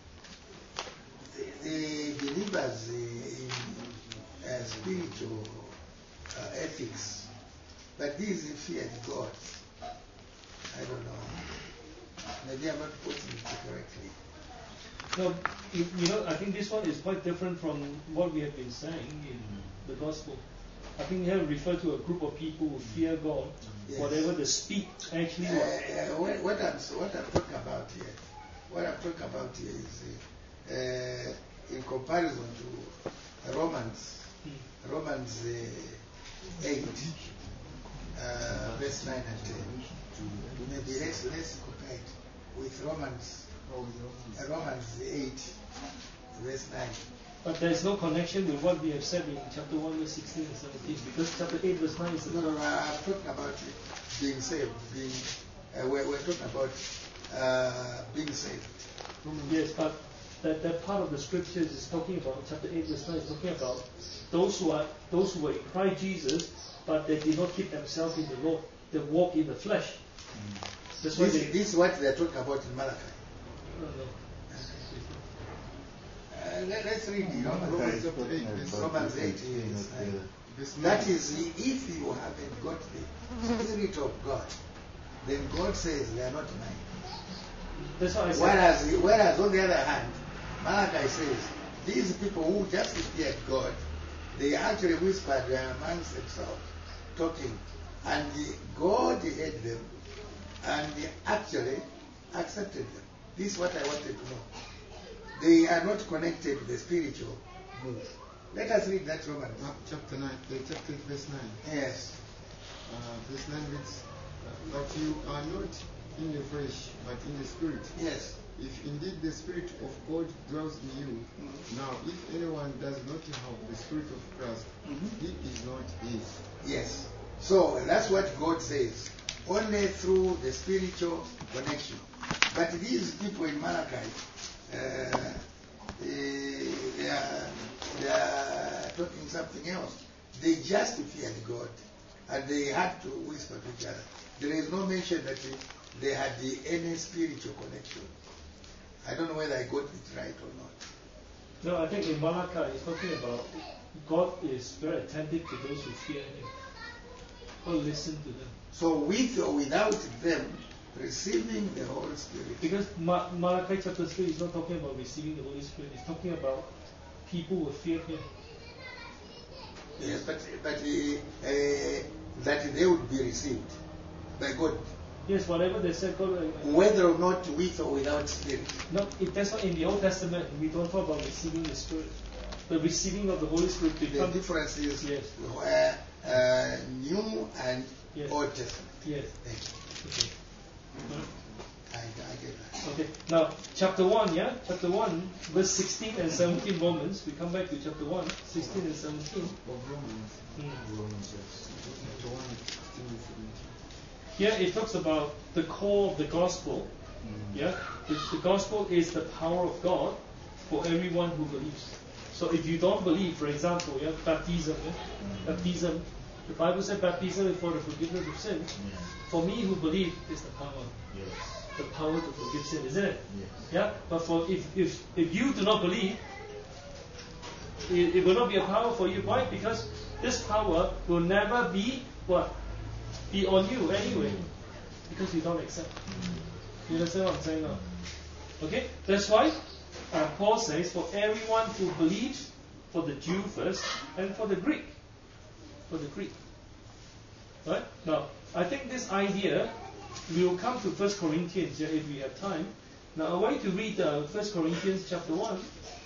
Speaker 2: the, the believers in uh, spiritual uh, ethics, but these feared God. I don't know. Maybe I'm not putting it correctly.
Speaker 1: No, you, you know, I think this one is quite different from what we have been saying in the gospel. I think here refer to a group of people who fear God,
Speaker 2: Yes.
Speaker 1: whatever they speak actually.
Speaker 2: Uh,
Speaker 1: what,
Speaker 2: uh, what, what I'm what I'm talking about here, what I'm talking about here is uh, in comparison to Romans,
Speaker 1: Hmm.
Speaker 2: Romans uh, eight, uh, verse nine and ten. Maybe let's let's compare it with Romans, uh, Romans eight, verse nine.
Speaker 1: But there is no connection with what we have said in chapter one, verse sixteen and seventeen, because chapter eight, verse nine is
Speaker 2: No, no, no, I'm talking about being saved. Being, uh, we're, we're talking about uh, being saved.
Speaker 1: Yes, but that, that part of the scriptures is talking about chapter eight, verse nine is talking about those who are those who were in Christ Jesus, but they did not keep themselves in the Lord. They walk in the flesh. That's why
Speaker 2: This,
Speaker 1: they.
Speaker 2: this is what they're talking about in Malachi.
Speaker 1: No, no.
Speaker 2: Uh, let, let's read it. Romans,
Speaker 3: Malachi is
Speaker 2: Romans
Speaker 3: talking about
Speaker 2: Romans
Speaker 3: the
Speaker 2: eight,
Speaker 3: thing
Speaker 2: verse
Speaker 3: of
Speaker 2: nine.
Speaker 4: Verse
Speaker 2: That
Speaker 4: nine.
Speaker 2: is, if you haven't got the Spirit of God, then God says they are not mine.
Speaker 1: That's what I said.
Speaker 2: Whereas, whereas on the other hand, Malachi says, these people who just feared God, they actually whispered amongst themselves, talking, and the, God heard them, and they actually accepted them. This is what I wanted to know. They are not connected to the spiritual move. Let us read that Romans.
Speaker 4: Uh, chapter nine, uh, chapter eight, verse nine.
Speaker 2: Yes.
Speaker 4: Uh, verse nine reads, uh, "But you are not in the flesh, but in the spirit.
Speaker 2: Yes.
Speaker 4: If indeed the Spirit of God dwells in you,
Speaker 2: Mhm.
Speaker 4: now if anyone does not have the Spirit of Christ,
Speaker 2: Mhm.
Speaker 4: he is not his."
Speaker 2: Yes. So that's what God says. Only through the spiritual connection. But these people in Malachi, uh, eh, they, are, they are talking something else. They just feared God, and they had to whisper to each other. There is no mention that they had the, any spiritual connection. I don't know whether I got it right or not.
Speaker 1: No, I think in Malachi it's talking about God is very attentive to those who fear Him. God listen to them.
Speaker 2: So with or without them receiving the Holy Spirit.
Speaker 1: Because Ma- Malachi chapter three is not talking about receiving the Holy Spirit. It's talking about people who fear Him.
Speaker 2: Yes, but but uh, uh, that they would be received by God,
Speaker 1: Yes, whatever they said, God. Uh,
Speaker 2: whether or not with or without Spirit.
Speaker 1: no, it, that's not in the Old Testament. We don't talk about receiving the Spirit. The receiving of the Holy Spirit
Speaker 2: The
Speaker 1: becomes.
Speaker 2: difference is
Speaker 1: Yes.
Speaker 2: where uh, New and
Speaker 1: Yes.
Speaker 2: Old Testament.
Speaker 1: Yes.
Speaker 2: Thank you.
Speaker 1: Okay. Huh?
Speaker 2: I, I get that.
Speaker 1: Okay. Now, chapter one, yeah, chapter one, verse sixteen and seventeen. Romans. We come back to chapter one, sixteen and seventeen.
Speaker 4: Of Romans,
Speaker 1: Mm.
Speaker 3: Romans, yes.
Speaker 4: chapter one, sixteen and seventeen.
Speaker 1: Here it talks about the core of the gospel.
Speaker 3: Mm.
Speaker 1: Yeah, the, the gospel is the power of God for everyone who believes. So if you don't believe, for example, yeah, baptism, yeah, baptism, the Bible said baptism is for the forgiveness of sins.
Speaker 3: Yes.
Speaker 1: For me who believe is the power,
Speaker 3: Yes.
Speaker 1: the power to forgive sin, isn't it?
Speaker 3: Yes.
Speaker 1: Yeah, but for if if if you do not believe, it, it will not be a power for you. Why? Because this power will never be what be on you anyway, because you don't accept. You understand what I'm saying now? Okay, that's why uh, Paul says, for everyone who believes, for the Jew first, and for the Greek, for the Greek. Right? Now, I think this idea, we will come to First Corinthians yeah, if we have time. Now, I want you to read uh, First Corinthians chapter one.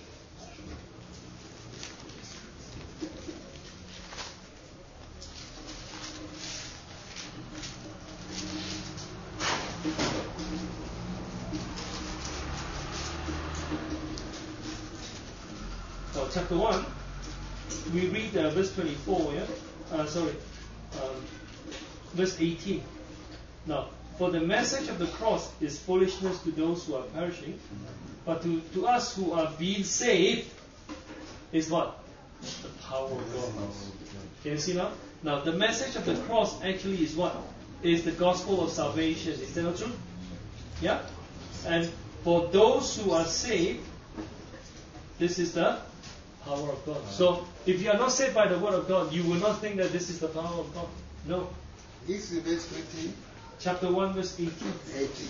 Speaker 1: Now, chapter one, we read uh, verse twenty-four, yeah? Uh, sorry, um, verse eighteen. Now, for the message of the cross is foolishness to those who are perishing, but to, to us who are being saved is what? The power of God. Can you see now? Now, the message of the cross actually is what? Is the gospel of salvation. Is that not true? Yeah? And for those who are saved, this is the power of God. So, if you are not saved by the word of God, you will not think that this is the power of God. No.
Speaker 2: This is verse twenty,
Speaker 1: Chapter one, verse eighteen.
Speaker 2: eighteen.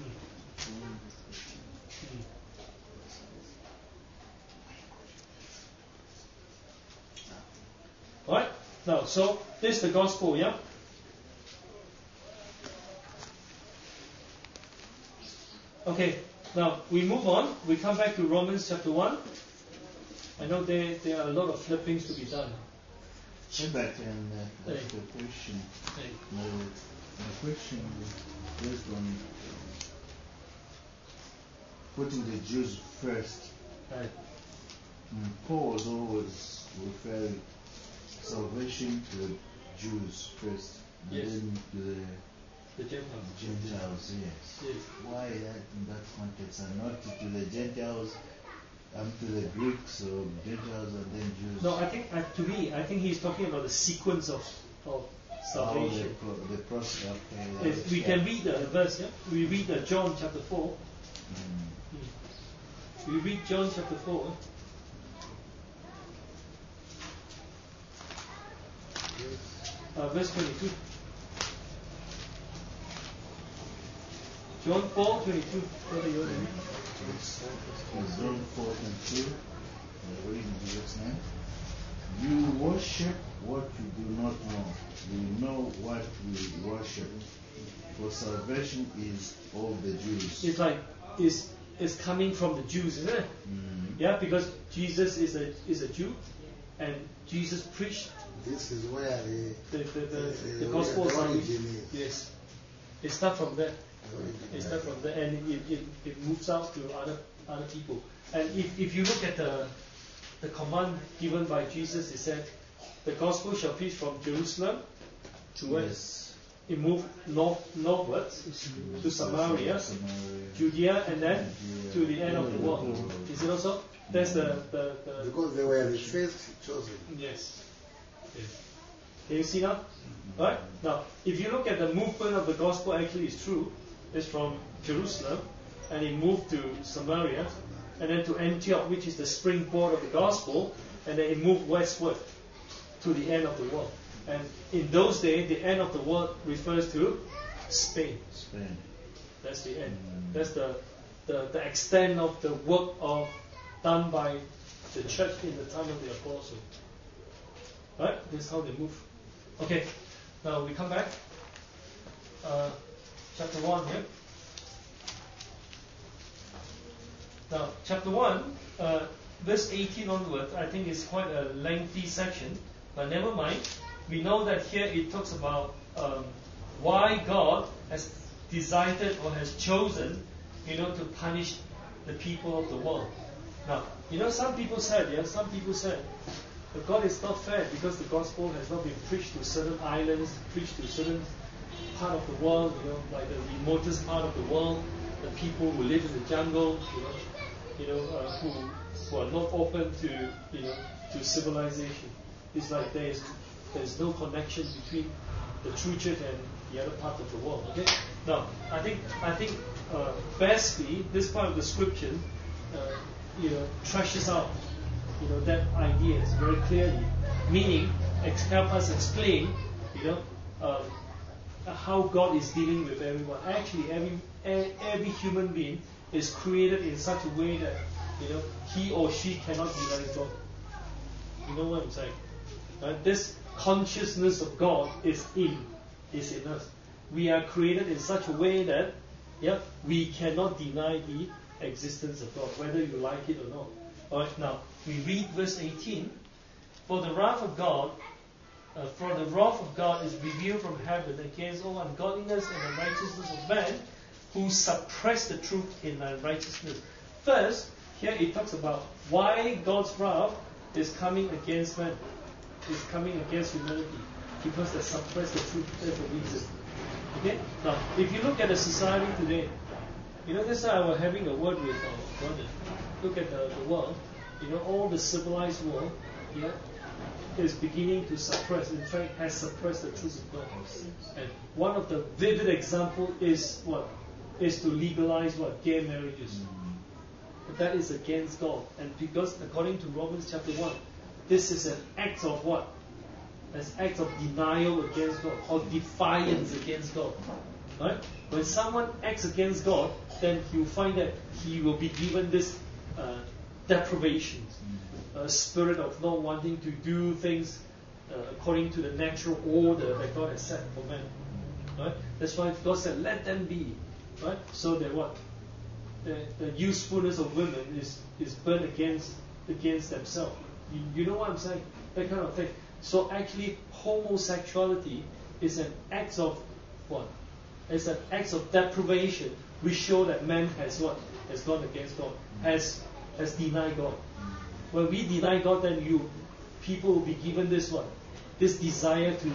Speaker 1: Alright? Now, so, this is the gospel, yeah? Okay, now we move on. We come back to Romans chapter one. I know there, there are a lot of flippings to be done.
Speaker 3: But and uh, ask
Speaker 1: Hey.
Speaker 3: a question.
Speaker 1: Hey.
Speaker 3: No, the question is based on putting the Jews first.
Speaker 1: Right.
Speaker 3: Mm, Paul was always referring salvation to the Jews first, and
Speaker 1: Yes.
Speaker 3: then to the
Speaker 1: The Gentiles.
Speaker 3: Gentiles. Yes.
Speaker 1: Yes.
Speaker 3: Why that in that context, and not to the Gentiles, um, to the Greeks or Gentiles and then Jews?
Speaker 1: No, I think, uh, to me, I think he's talking about the sequence of, of salvation.
Speaker 3: Oh, the, pro- the process. Okay,
Speaker 1: If we can read the verse, yeah? We read uh, John chapter four.
Speaker 3: Mm.
Speaker 1: We read John chapter four. uh, verse twenty-two. John four twenty-two. What are you reading?
Speaker 3: John four twenty-two. Read in Jesus' name. You worship what you do not know. We know what we worship. For salvation is of the Jews.
Speaker 1: It's like it's, it's coming from the Jews, isn't it?
Speaker 3: Mm.
Speaker 1: Yeah, because Jesus is a is a Jew, and Jesus preached
Speaker 2: This is where the,
Speaker 1: the the, the,
Speaker 2: the,
Speaker 1: the gospel.
Speaker 2: the origin is.
Speaker 1: Yes, it starts from there.
Speaker 2: The origin.
Speaker 1: It starts from there, and it, it, it moves out to other other people. And if, if you look at the the command given by Jesus, it said, "The gospel shall preach from Jerusalem to where?"
Speaker 3: Yes.
Speaker 1: It moved north northwards to Samaria, Judea, and then to the end of the world. Is it also? That's the the, the
Speaker 2: Because they were the first chosen.
Speaker 1: yes. yes. Can you see now? Right? Now, if you look at the movement of the gospel, actually it's true. It's from Jerusalem, and it moved to Samaria, and then to Antioch, which is the springboard of the gospel, and then it moved westward to the end of the world. And in those days, the end of the world refers to Spain.
Speaker 3: Spain.
Speaker 1: That's the end. That's the, the, the extent of the work of done by the church in the time of the apostle. Right? That's how they move. Okay. Now we come back. Uh, chapter one here. Now, chapter one, uh, verse eighteen onward, I think is quite a lengthy section, but never mind. We know that here it talks about um, why God has decided or has chosen, you know, to punish the people of the world. Now, you know, some people said, yeah, some people said, but God is not fair because the gospel has not been preached to certain islands, preached to certain part of the world, you know, like the remotest part of the world, the people who live in the jungle, you know, you know, uh, who who are not open to, you know, to civilization. It's like there is there's no connection between the true church and the other part of the world. Okay. Now, I think I think uh, Basby, this part of the scripture, uh, you know, trashes out, you know, that idea very clearly. Meaning, ex- help us explain, you know, um, how God is dealing with everyone. Actually, every every human being is created in such a way that, you know, he or she cannot deny God. You know what I'm saying? Right? This consciousness of God is in is in us. We are created in such a way that, yeah, we cannot deny the existence of God, whether you like it or not. All right, now we read verse eighteen. For the wrath of God, uh, for the wrath of God is revealed from heaven against all ungodliness and unrighteousness of men, who suppress the truth in unrighteousness. First, here it talks about why God's wrath is coming against men, is coming against humanity, because they suppress the truth. That's the reason. Okay? Now, if you look at the society today, you know, this time I was having a word with our brother. Look at the, the world. You know, all the civilized world, you know, is beginning to suppress, in fact, has suppressed the truth of God. And one of the vivid example is what? Is to legalize what? Gay marriages. But that is against God. And because according to Romans chapter one, this is an act of what? An act of denial against God, or defiance against God. Right? When someone acts against God, then you find that he will be given this uh, deprivation, a spirit of not wanting to do things uh, according to the natural order that God has set for men. Right? That's why God said, "Let them be." Right? So that what? The, the usefulness of women is, is burned against against themselves. You, you know what I'm saying? That kind of thing. So actually, homosexuality is an act of what? It's an act of deprivation, which show that man has what? Has gone against God, has has denied God. When we deny God, then you people will be given this what? This desire to,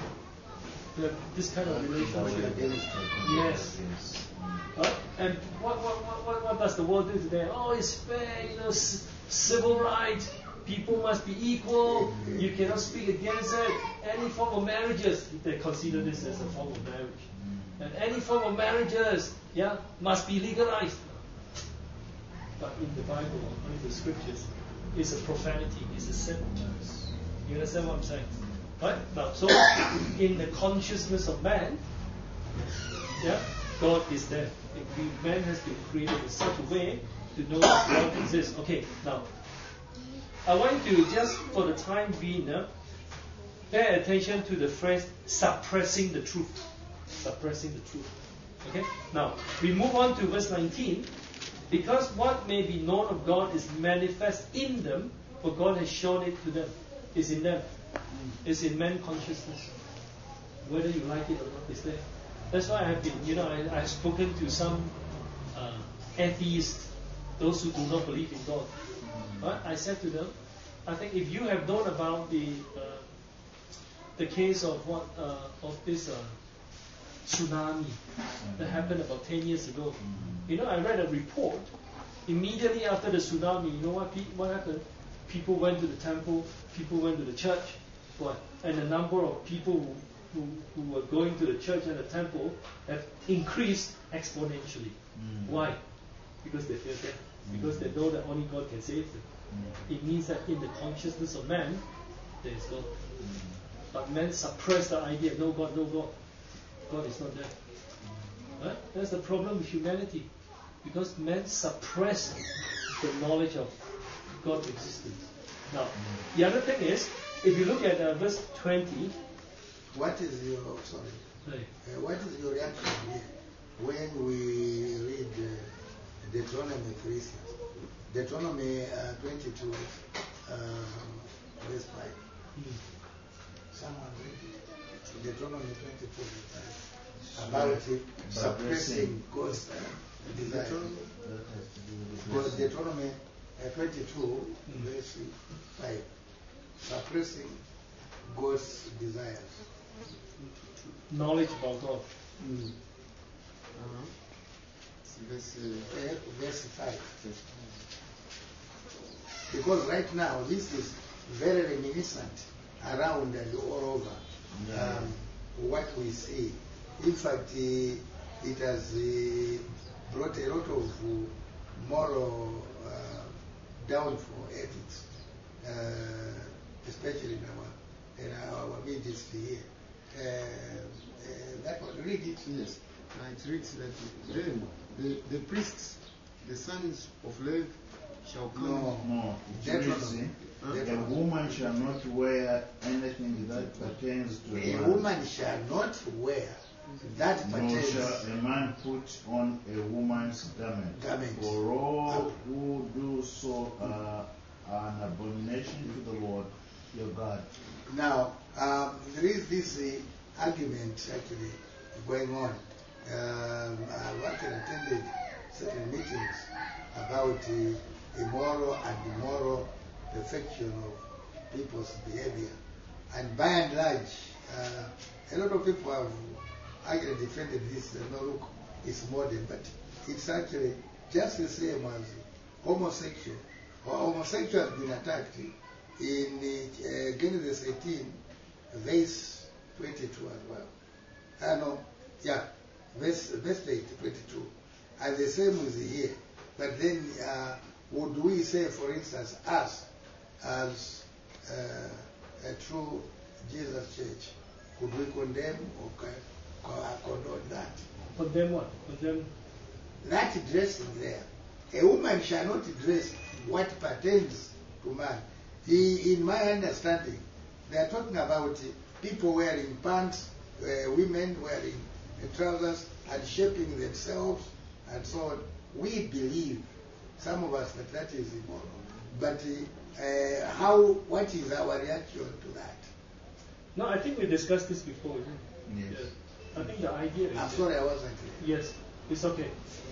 Speaker 1: to have this kind of relationship. Yes. Right? And what, what, what, what does the world do today? Oh, it's fair, you know, c- civil rights. People must be equal. You cannot speak against it. Any form of marriages, they consider this as a form of marriage. And any form of marriages, yeah, must be legalized. But in the Bible, in the scriptures, it's a profanity, it's a sin. You understand what I'm saying? Right? Now, so in the consciousness of man, yeah, God is there. If man has been created in such a way to know that God exists. Okay, now, I want to just, for the time being, uh, pay attention to the phrase suppressing the truth. Suppressing the truth. Okay? Now, we move on to verse nineteen. Because what may be known of God is manifest in them, for God has shown it to them. It's in them. It's in man's consciousness. Whether you like it or not, it's there. That's why I have been, you know, I, I've spoken to some uh, atheists, those who do not believe in God. But I said to them, I think if you have known about the uh, the case of what uh, of this uh, tsunami that happened about ten years ago, you know, I read a report. Immediately after the tsunami, you know what pe- what happened? People went to the temple, people went to the church, what? And the number of people who, who, who were going to the church and the temple have increased exponentially. Mm. Why? Because they fear death. Because they know that only God can save them. Mm. It means that in the consciousness of man, there is God. Mm. But men suppress the idea, no God, no God. God is not there. Right? That's the problem with humanity. Because men suppress the knowledge of God's existence. Now, the other thing is, if you look at uh, verse twenty,
Speaker 2: what is your sorry?
Speaker 1: Right.
Speaker 2: Uh, what is your reaction here when we read uh, Deuteronomy, for instance? Deuteronomy uh, twenty-two, um, verse five. Hmm. Someone read it. Deuteronomy twenty-two, verse five. About it, suppressing God's uh, desire. Because Deuteronomy uh, twenty-two, mm. verse five. Suppressing God's desires.
Speaker 1: Knowledge about God.
Speaker 2: Mm.
Speaker 4: Uh-huh. Verse,
Speaker 2: uh, verse five. Because right now this is very reminiscent around and all over yeah. um, what we see. In fact, uh, it has uh, brought a lot of uh, moral uh, downfall ethics, uh, especially in our in our ministry here. Uh, uh, that one, read it.
Speaker 4: Yes, uh, it reads that then the, the priests, the sons of Levi, shall come.
Speaker 3: No, no. It reads, huh? A woman shall not wear anything that pertains to a,
Speaker 2: a
Speaker 3: man.
Speaker 2: woman shall not wear that
Speaker 3: nor
Speaker 2: pertains.
Speaker 3: shall a man put on a woman's garment.
Speaker 2: garment.
Speaker 3: For all who do so are an abomination to the Lord your God.
Speaker 2: Now, um, there is this uh, argument actually going on. Um, I've actually attended certain meetings about uh, immoral and immoral perfection of people's behavior. And by and large, uh, a lot of people have actually defended this. Uh, no, look, it's modern, but it's actually just the same as homosexual. Or homosexual has been attacked in uh, Genesis eighteen, verse twenty-two as well. I know, yeah, verse, verse eight, twenty-two. And the same is here. But then, uh, would we say, for instance, us, as uh, a true Jesus church, could we condemn or condone that?
Speaker 1: Condemn what? Condemn?
Speaker 2: That dressing there. A woman shall not dress what pertains to man. He, in my understanding, they are talking about people wearing pants, uh, women wearing uh, trousers and shaping themselves and so on. We believe, some of us, that that is immoral. But uh, how? What is our reaction to that?
Speaker 1: No, I think we discussed this before, isn't it?
Speaker 3: Yes.
Speaker 1: Yeah. I think the idea is...
Speaker 2: I'm sorry, I wasn't clear.
Speaker 1: Yes, it's okay.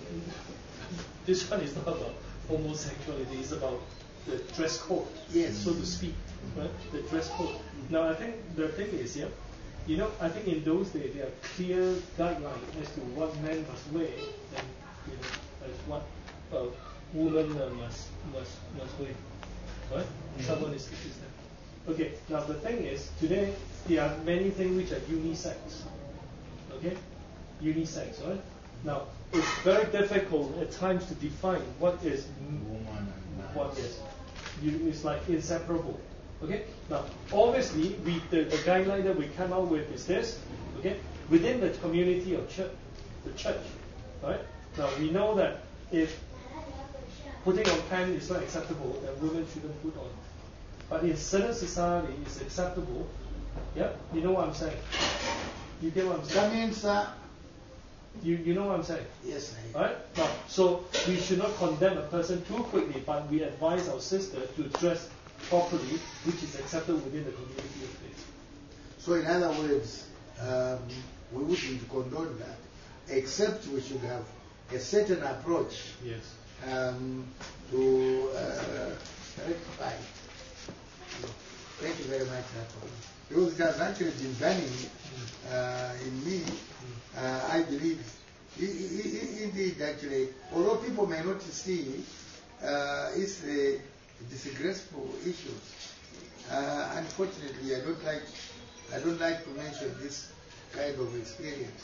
Speaker 1: This one is not about homosexuality, it's about the dress code,
Speaker 2: yes,
Speaker 1: so to speak, right? The dress code. Mm-hmm. Now, I think the thing is, yeah, you know, I think in those days there are clear guidelines as to what men must wear and, you know, as what uh, women uh, must must must wear, right? Mm-hmm. Someone is, is there. Okay. Now the thing is, today there are many things which are unisex. Okay, unisex, right? Now it's very difficult at times to define what is
Speaker 3: woman and
Speaker 1: what is. You, it's like inseparable. Okay. Now, obviously, we the, the guideline that we come out with is this. Okay. Within the community of church, the church, right? Now we know that if putting on pants is not acceptable, then women shouldn't put on. But in certain society, it's acceptable. Yeah. You know what I'm saying? You get what I'm saying?
Speaker 2: That means, uh,
Speaker 1: You you know what I'm saying?
Speaker 2: yes, I
Speaker 1: Right? Now, so we should not condemn a person too quickly, but we advise our sister to dress properly, which is accepted within the community of faith.
Speaker 2: So in other words, um, we wouldn't condone that, except we should have a certain approach
Speaker 1: Yes.
Speaker 2: um, to uh, rectify. Thank you very much, Nathan. Because it has actually been burning uh, in me. Uh, I believe, i- i- i- indeed, actually, although people may not see, uh, it's a disgraceful issue. Uh, unfortunately, I don't like, I don't like to mention this kind of experience.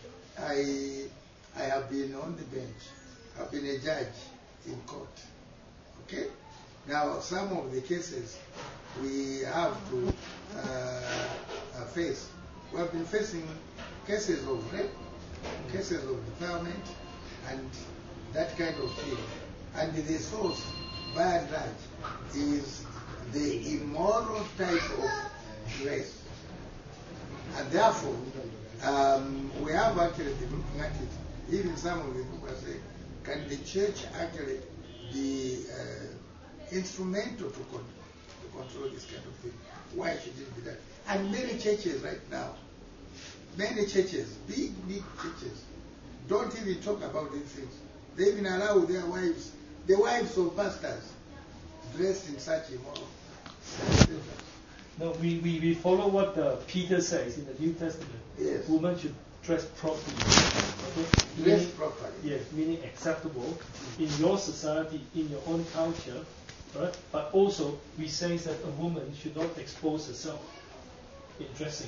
Speaker 2: I, I have been on the bench. I've been a judge in court. Okay. Now, some of the cases we have to uh, uh, face. We have been facing cases of rape, cases of defilement, and that kind of thing. And the source, by and large, is the immoral type of dress. And therefore, um, we have actually been looking at it. Even some of the people are saying, can the church actually be uh, instrumental to, con- to control this kind of thing? Why should it be that? And many churches right now, many churches, big, big churches, don't even talk about these things. They even allow their wives, the wives of pastors, dressed in such immoral.
Speaker 1: No, we, we, we follow what uh, Peter says in the New Testament.
Speaker 2: Yes.
Speaker 1: Women should dress properly. Okay?
Speaker 2: Dress
Speaker 1: Meaning-
Speaker 2: properly.
Speaker 1: Yes, meaning acceptable in your society, in your own culture, right? But also, we say that a woman should not expose herself in dressing,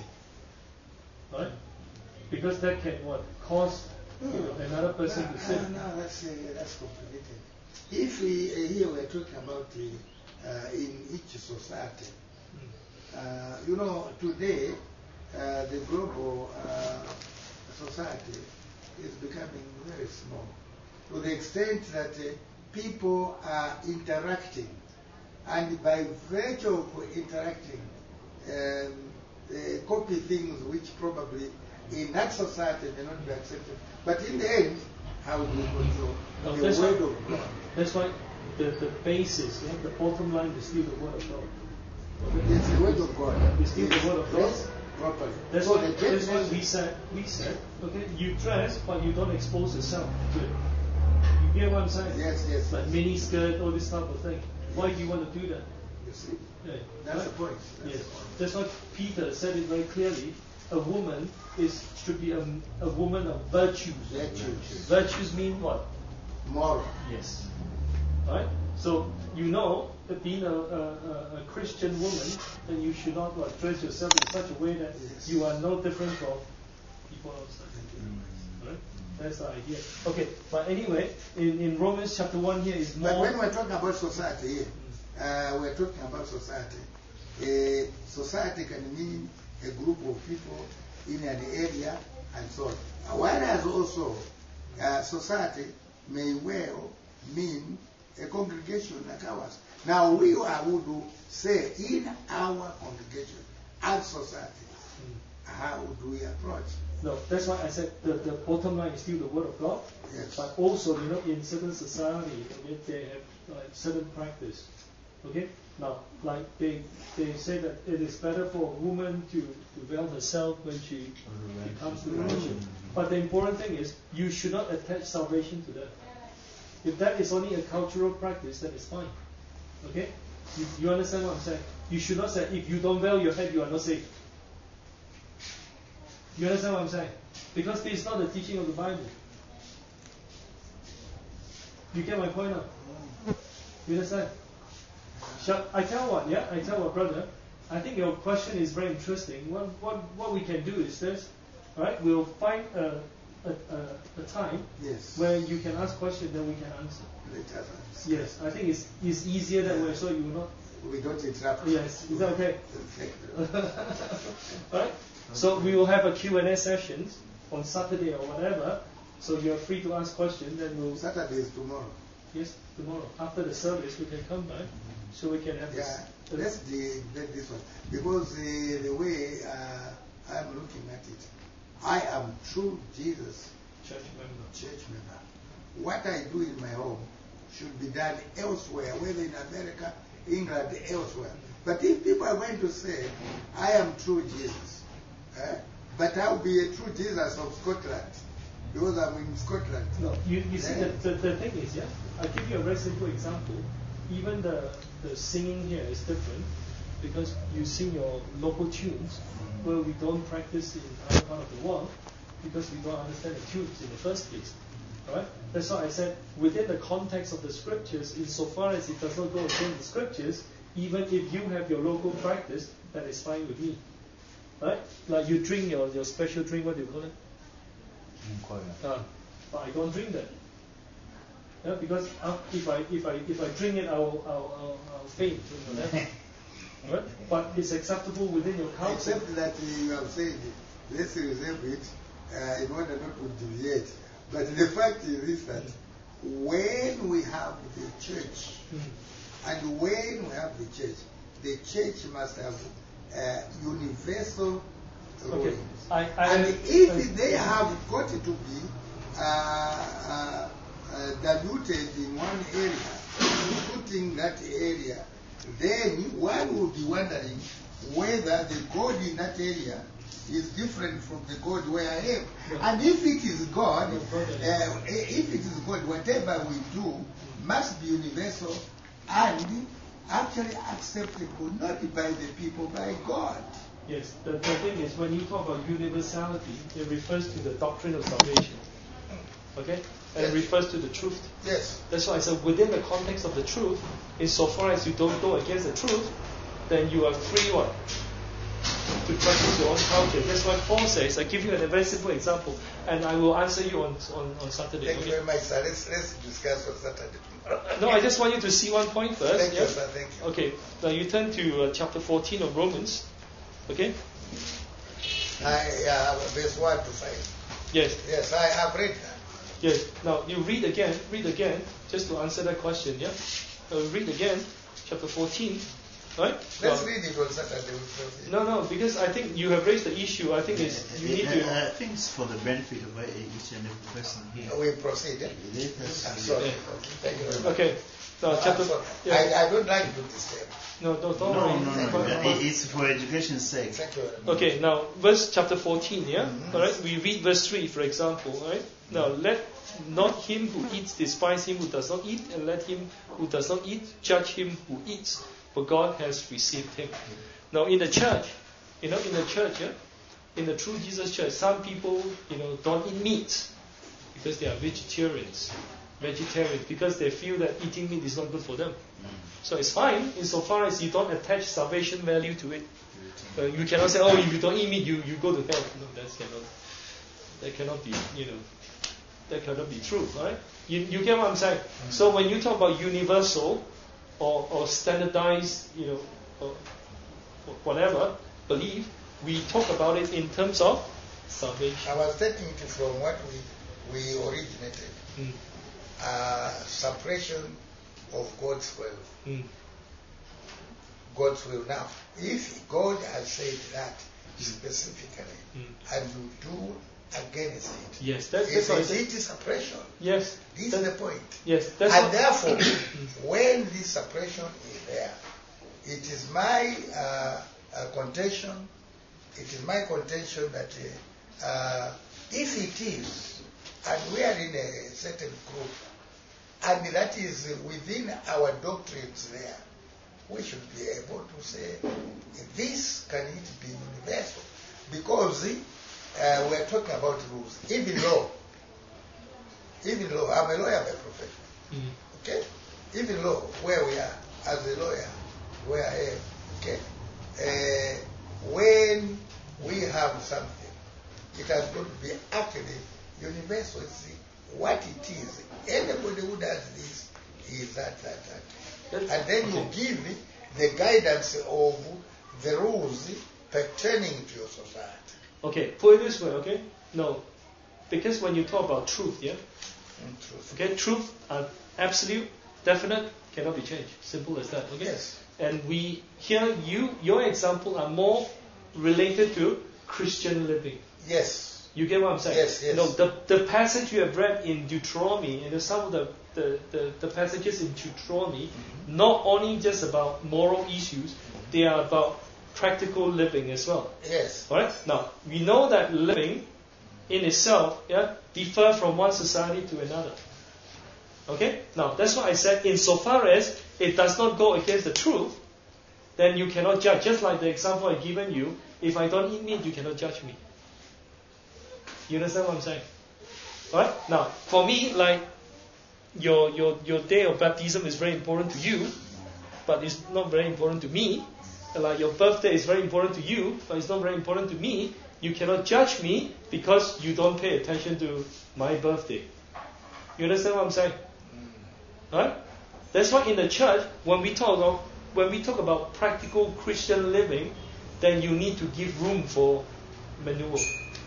Speaker 1: right? Because that can what cause you know, another person
Speaker 2: no,
Speaker 1: to sin.
Speaker 2: No, no, that's, uh, that's complicated. If we, uh, here we're talking about uh, uh, in each society, uh, you know, today uh, the global uh, society is becoming very small to the extent that uh, people are interacting, and by virtue of interacting, um, they copy things which probably in that society may not be accepted. But in the end, how do we control
Speaker 1: No,
Speaker 2: the
Speaker 1: that's
Speaker 2: word
Speaker 1: why-
Speaker 2: of God?
Speaker 1: That's why the, the basis, yeah, the bottom line is still the word of God.
Speaker 2: It's the word of God.
Speaker 1: It's still the word of God.
Speaker 2: Dress properly.
Speaker 1: That's
Speaker 2: so
Speaker 1: why,
Speaker 2: the
Speaker 1: that's why
Speaker 2: gentleman-
Speaker 1: we said, we said, okay, you dress, but you don't expose yourself to it. You get what I'm saying?
Speaker 2: Yes, yes.
Speaker 1: Like mini skirt, all this type of thing. Why do you want to do that?
Speaker 2: You see,
Speaker 1: Yeah.
Speaker 2: that's
Speaker 1: Right?
Speaker 2: the point. That's
Speaker 1: Yes.
Speaker 2: the point.
Speaker 1: That's why Peter said it very clearly. A woman is should be a, a woman of virtues.
Speaker 2: Virtues.
Speaker 1: Virtues mean what?
Speaker 2: Moral.
Speaker 1: Yes. Right? So you know that being a, a, a Christian woman, then you should not what, dress yourself in such a way that
Speaker 2: Yes.
Speaker 1: you are no different from people outside. Right? That's the idea. Okay, but anyway, in, in Romans chapter one here is more.
Speaker 2: But when we're talking about society here, uh, we're talking about society. A society can mean a group of people in an area and so on. Whereas also, uh, society may well mean a congregation like ours. Now we are who do say in our congregation, as society, how do we approach?
Speaker 1: No, that's why I said the, the bottom line is still the word of God.
Speaker 2: Yes.
Speaker 1: But also, you know, in certain society, okay, they have like certain practice. Okay? Now, like they they say that it is better for a woman to, to veil herself when she, she comes to the worship. But the important thing is you should not attach salvation to that. If that is only a cultural practice, then it's fine. Okay? You, you understand what I'm saying? You should not say if you don't veil your head, you are not saved. You understand what I'm saying? Because this is not the teaching of the Bible. You get my point now? You understand? Shall I tell what? Yeah, I tell what, brother. I think your question is very interesting. What what what we can do is this, right? We'll find a a, a, a time
Speaker 2: Yes.
Speaker 1: where you can ask questions, then we can answer.
Speaker 2: Let us answer.
Speaker 1: Yes, I think it's it's easier that way, so you will not
Speaker 2: we don't interrupt.
Speaker 1: Yes, is that okay?
Speaker 2: Thank you.
Speaker 1: Right? So we will have a Q and A session on Saturday or whatever. So you're free to ask questions. Then we'll
Speaker 2: Saturday is tomorrow.
Speaker 1: yes tomorrow after the service we can come back so we can have
Speaker 2: Yeah,
Speaker 1: this.
Speaker 2: let's debate this one because uh, the way uh, I'm looking at it, I am true Jesus
Speaker 1: Church member.
Speaker 2: church member. What I do in my home should be done elsewhere, whether in America, England, elsewhere. But if people are going to say, I am true Jesus, eh, but I'll be a true Jesus of Scotland, because I'm in Scotland.
Speaker 1: No, you, you see,
Speaker 2: Eh?
Speaker 1: the, the, the thing is, yeah, I'll give you a very simple example. Even the, the singing here is different because you sing your local tunes where we don't practice in other part of the world because we don't understand the tunes in the first place. Right? That's why I said within the context of the scriptures, insofar as it does not go against the scriptures, even if you have your local practice, that is fine with me. Right? Like you drink your, your special drink, what do you call it? Uh, but I don't drink that. Yeah, because uh, if I if I if I drink it, I'll I'll, I'll, I'll faint. You know, that. Right? But it's acceptable within your culture.
Speaker 2: Except that you have said, let's reserve it uh, in order not to deviate. But the fact is that when we have the church,
Speaker 1: Mm.
Speaker 2: and when we have the church, the church must have uh, universal
Speaker 1: Okay.
Speaker 2: rulings.
Speaker 1: I, I,
Speaker 2: And
Speaker 1: I-
Speaker 2: if they have got to be uh, uh, uh, diluted in one area, including that area, then one will be wondering whether the God in that area is different from the God where I am. And if it is God, uh, if it is God, whatever we do must be universal and actually acceptable, not by the people, by God.
Speaker 1: Yes, the, the thing is, when you talk about universality, it refers to the doctrine of salvation. Okay? And
Speaker 2: Yes.
Speaker 1: it refers to the truth.
Speaker 2: Yes.
Speaker 1: That's why I said within the context of the truth, insofar as you don't go against the truth, then you are free what? To practice your own culture. That's why Paul says, I give you a very simple example, and I will answer you on on, on Saturday.
Speaker 2: Thank
Speaker 1: okay?
Speaker 2: you very much, sir. Let's, let's discuss on Saturday tomorrow.
Speaker 1: No, I just want you to see one point first.
Speaker 2: Thank
Speaker 1: yeah?
Speaker 2: you, sir. Thank you.
Speaker 1: Okay, now you turn to uh, chapter fourteen of Romans. Okay?
Speaker 2: I, uh, verse one to five.
Speaker 1: Yes.
Speaker 2: Yes, I have read that.
Speaker 1: Yes. Now you read again, read again, just to answer that question. Yeah. Uh, read again, chapter fourteen, right?
Speaker 2: Let's
Speaker 1: Now-
Speaker 2: read it on Saturday. We'll proceed.
Speaker 1: No, no, because I think you have raised the issue. I think it's you need to.
Speaker 6: I think it's for the benefit of each and every person here.
Speaker 2: We proceed. Eh?
Speaker 6: Let us-
Speaker 2: I'm sorry.
Speaker 1: Yeah.
Speaker 2: Okay. Thank you very much.
Speaker 1: Okay. Now
Speaker 2: I'm
Speaker 1: chapter.
Speaker 2: sorry.
Speaker 1: Yeah.
Speaker 2: I, I don't like to disturb.
Speaker 1: No, don't, don't
Speaker 6: No,
Speaker 1: worry.
Speaker 6: no,
Speaker 2: Thank
Speaker 6: no.
Speaker 2: you.
Speaker 6: It- It's for education's sake.
Speaker 2: Thank you very much.
Speaker 1: Okay, now verse chapter fourteen, yeah?
Speaker 2: Mhm.
Speaker 1: All right, we read verse three, for example, all right? Now let not him who eats despise him who does not eat, and let him who does not eat judge him who eats, for God has received him. Now in the church, you know, in the church, yeah? In the true Jesus church, some people, you know, don't eat meat because they are vegetarians. Vegetarians, because they feel that eating meat is not good for them. So it's fine insofar as you don't attach salvation value to it. Uh, you cannot say, oh, if you don't eat meat, you, you go to hell. No, that cannot. That cannot be, you know, that cannot be true, right? You, you get what I'm saying? So when you talk about universal or, or standardized, you know, or, or whatever belief, we talk about it in terms of salvation.
Speaker 2: I was taking it from what we, we originated.
Speaker 1: Mm,
Speaker 2: Uh, suppression of God's will.
Speaker 1: mm,
Speaker 2: God's will. Now, if God has said that specifically,
Speaker 1: mm.
Speaker 2: and you do against it,
Speaker 1: Yes, that's,
Speaker 2: is
Speaker 1: that's what I
Speaker 2: it
Speaker 1: said.
Speaker 2: it is suppression?
Speaker 1: Yes,
Speaker 2: This
Speaker 1: that-
Speaker 2: is the point.
Speaker 1: yes, that's
Speaker 2: And
Speaker 1: what,
Speaker 2: therefore, when this suppression is there, it is my uh, uh, contention, it is my contention that uh, uh, if it is, and we are in a certain group, and that is within our doctrines there, we should be able to say, this can it be universal? Because uh, we are talking about rules. Even law, even law, I'm a lawyer by profession.
Speaker 1: mm,
Speaker 2: Okay? Even law, where we are, as a lawyer, where I am, okay? Uh, when we have something, it has got to be actually universal. It's what it is. Anybody who does this is that, that, that.
Speaker 1: That's-
Speaker 2: And then you
Speaker 1: okay.
Speaker 2: give the guidance of the rules pertaining to your society.
Speaker 1: Okay, put it this way, okay? No. Because when you talk about truth, yeah?
Speaker 2: And truth.
Speaker 1: Okay, truth, uh, absolute, definite, cannot be changed. Simple as that, okay?
Speaker 2: Yes.
Speaker 1: And we, here, you, your example are more related to Christian living.
Speaker 2: Yes.
Speaker 1: You get what I'm saying?
Speaker 2: Yes, yes.
Speaker 1: No, the, the passage you have read in Deuteronomy, and some of the, the, the, the passages in Deuteronomy, mm-hmm. not only just about moral issues, they are about practical living as well.
Speaker 2: Yes.
Speaker 1: Alright? Now, we know that living in itself, yeah, differ from one society to another. Okay? Now, that's why I said, insofar as it does not go against the truth, then you cannot judge. Just like the example I've given you, if I don't eat meat, you cannot judge me. You understand what I'm saying? Alright? Now, for me, like, your, your, your day of baptism is very important to you, but it's not very important to me. Like, your birthday is very important to you, but it's not very important to me. You cannot judge me because you don't pay attention to my birthday. You understand what I'm saying? Right? That's why in the church, when we talk about when we talk about practical Christian living, then you need to give room for maneuver.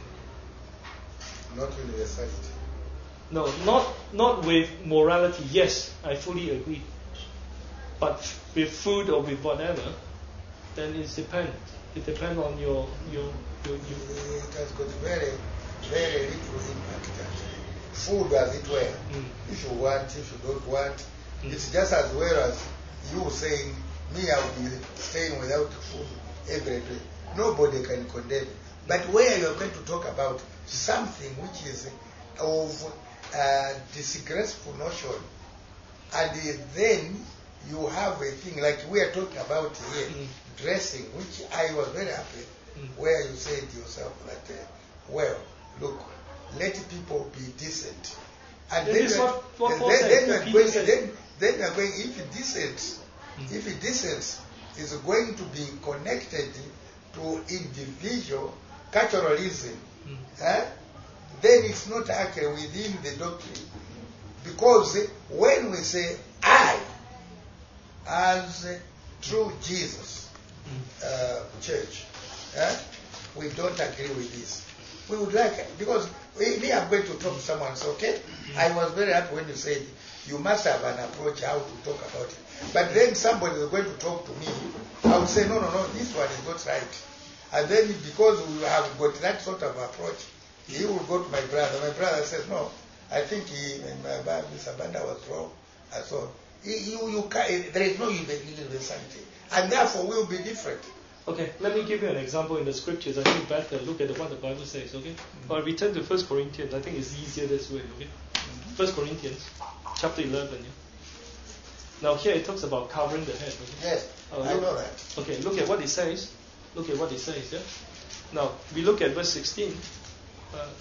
Speaker 2: Not universality.
Speaker 1: No, not not with morality. Yes, I fully agree. But with food or with whatever, then it depends. It depends on your your your. your
Speaker 2: It has got very, very little impact actually. Food as it were.
Speaker 1: Mm.
Speaker 2: If you want, if you don't want,
Speaker 1: Mm.
Speaker 2: it's just as well as you saying, me, I will be staying without food every day. Nobody can condemn. But where you are going to talk about something which is of uh, disgraceful notion, and then you have a thing like we are talking about here,
Speaker 1: Mm.
Speaker 2: dressing, which I was very happy,
Speaker 1: Mm.
Speaker 2: where you said yourself that, uh, well, look, let people be decent. And
Speaker 1: That
Speaker 2: then,
Speaker 1: is
Speaker 2: you are-
Speaker 1: what- what
Speaker 2: then,
Speaker 1: Paul
Speaker 2: then,
Speaker 1: said,
Speaker 2: then, you
Speaker 1: that
Speaker 2: are
Speaker 1: Peter
Speaker 2: going,
Speaker 1: said.
Speaker 2: then, then you are going, if decent,
Speaker 1: Mm.
Speaker 2: if decent is going to be connected to individual culturalism,
Speaker 1: Mm.
Speaker 2: eh, then it's not actually within the doctrine. Because when we say I, as true Jesus uh, church, eh, we don't agree with this. We would like, because we, me, I'm going to talk to someone, so okay, I was very happy when you said you must have an approach how to talk about it. But then somebody is going to talk to me, I would say, no, no, no, this one is not right. And then because we have got that sort of approach, he will go to my brother. My brother says, no, I think he, my Mister Banda was wrong. And so you, you, you can't, there is no universality. And therefore we will be different.
Speaker 1: Okay, let me give you an example in the scriptures. I think better look at what the Bible says, okay? Mm-hmm. Or return to First Corinthians. I think it's easier this way, okay? Mm-hmm. First Corinthians, chapter eleven. Yeah? Now here it talks about covering the head, okay?
Speaker 2: Yes,
Speaker 1: uh,
Speaker 2: I
Speaker 1: look,
Speaker 2: know that.
Speaker 1: Okay, look at what it says. Look at what it says, yeah? Now, we look at verse sixteen. Uh, uh,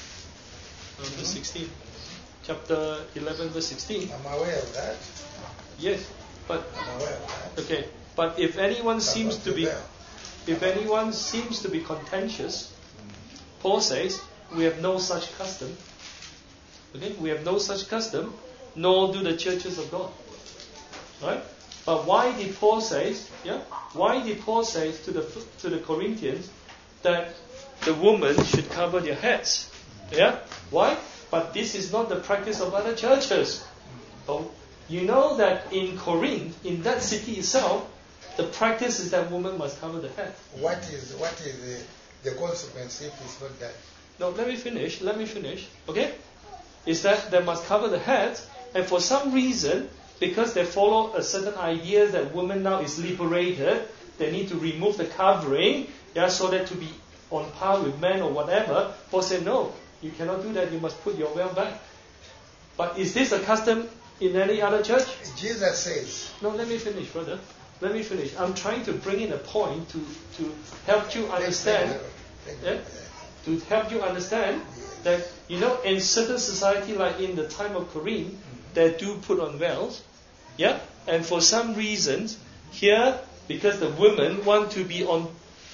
Speaker 2: Mm-hmm.
Speaker 1: verse sixteen. Chapter eleven, verse sixteen.
Speaker 2: I'm aware of that.
Speaker 1: Yes, but...
Speaker 2: I'm aware of that.
Speaker 1: Okay, but if anyone
Speaker 2: I'm
Speaker 1: seems
Speaker 2: not
Speaker 1: to be...
Speaker 2: aware.
Speaker 1: If anyone seems to be contentious, Paul says, we have no such custom. Okay, we have no such custom, nor do the churches of God. Right? But why did Paul say, yeah? Why did Paul say to the to the Corinthians that the women should cover their heads? Yeah? Why? But this is not the practice of other churches. Oh, you know that in Corinth, in that city itself, the practice is that women must cover the head.
Speaker 2: What is what is the, the consequence if it's not done?
Speaker 1: No, let me finish. Let me finish. Okay? Is that they must cover the head, and for some reason, because they follow a certain idea that women now is liberated, they need to remove the covering, yeah, so that to be on par with men or whatever. Paul said, no, you cannot do that. You must put your veil back. But is this a custom in any other church?
Speaker 2: Jesus says.
Speaker 1: No, let me finish, brother. Let me finish. I'm trying to bring in a point to, to help you understand. Yeah? To help you understand that, you know, in certain society, like in the time of Corinth, they do put on veils. Yeah? And for some reasons, here, because the women want to be on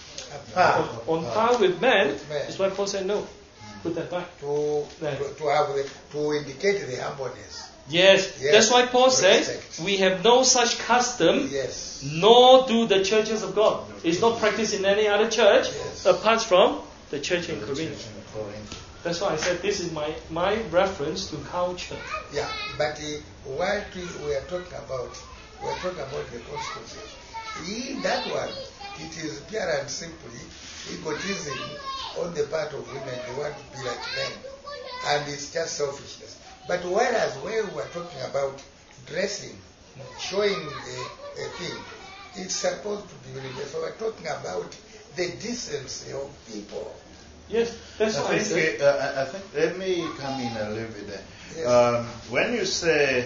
Speaker 2: Par.
Speaker 1: on, on par with men,
Speaker 2: With men.
Speaker 1: that's why Paul said no. Put that back.
Speaker 2: To,
Speaker 1: Yeah.
Speaker 2: to, to have the, to indicate the humbleness.
Speaker 1: Yes,
Speaker 2: Yes,
Speaker 1: that's why Paul says,
Speaker 2: respect.
Speaker 1: we have no such custom,
Speaker 2: Yes.
Speaker 1: nor do the churches of God. It's not practiced in any other church
Speaker 2: Yes.
Speaker 1: apart from the church in Corinth.
Speaker 3: Church in Corinth.
Speaker 1: That's why I said this is my, my reference to culture.
Speaker 2: Yeah, but uh, what we, we are talking about, we are talking about the consequences. In that one, it is pure and simply egotism on the part of women. They want to be like men, and it's just selfishness. But whereas where we are talking about dressing, showing a, a thing, it's supposed to be religious. So we're talking about the decency of people.
Speaker 1: Yes, that's
Speaker 3: I
Speaker 1: why I
Speaker 3: think,
Speaker 1: said.
Speaker 3: uh, I I think, let me come in a little bit there.
Speaker 2: Yes.
Speaker 3: Um, when you say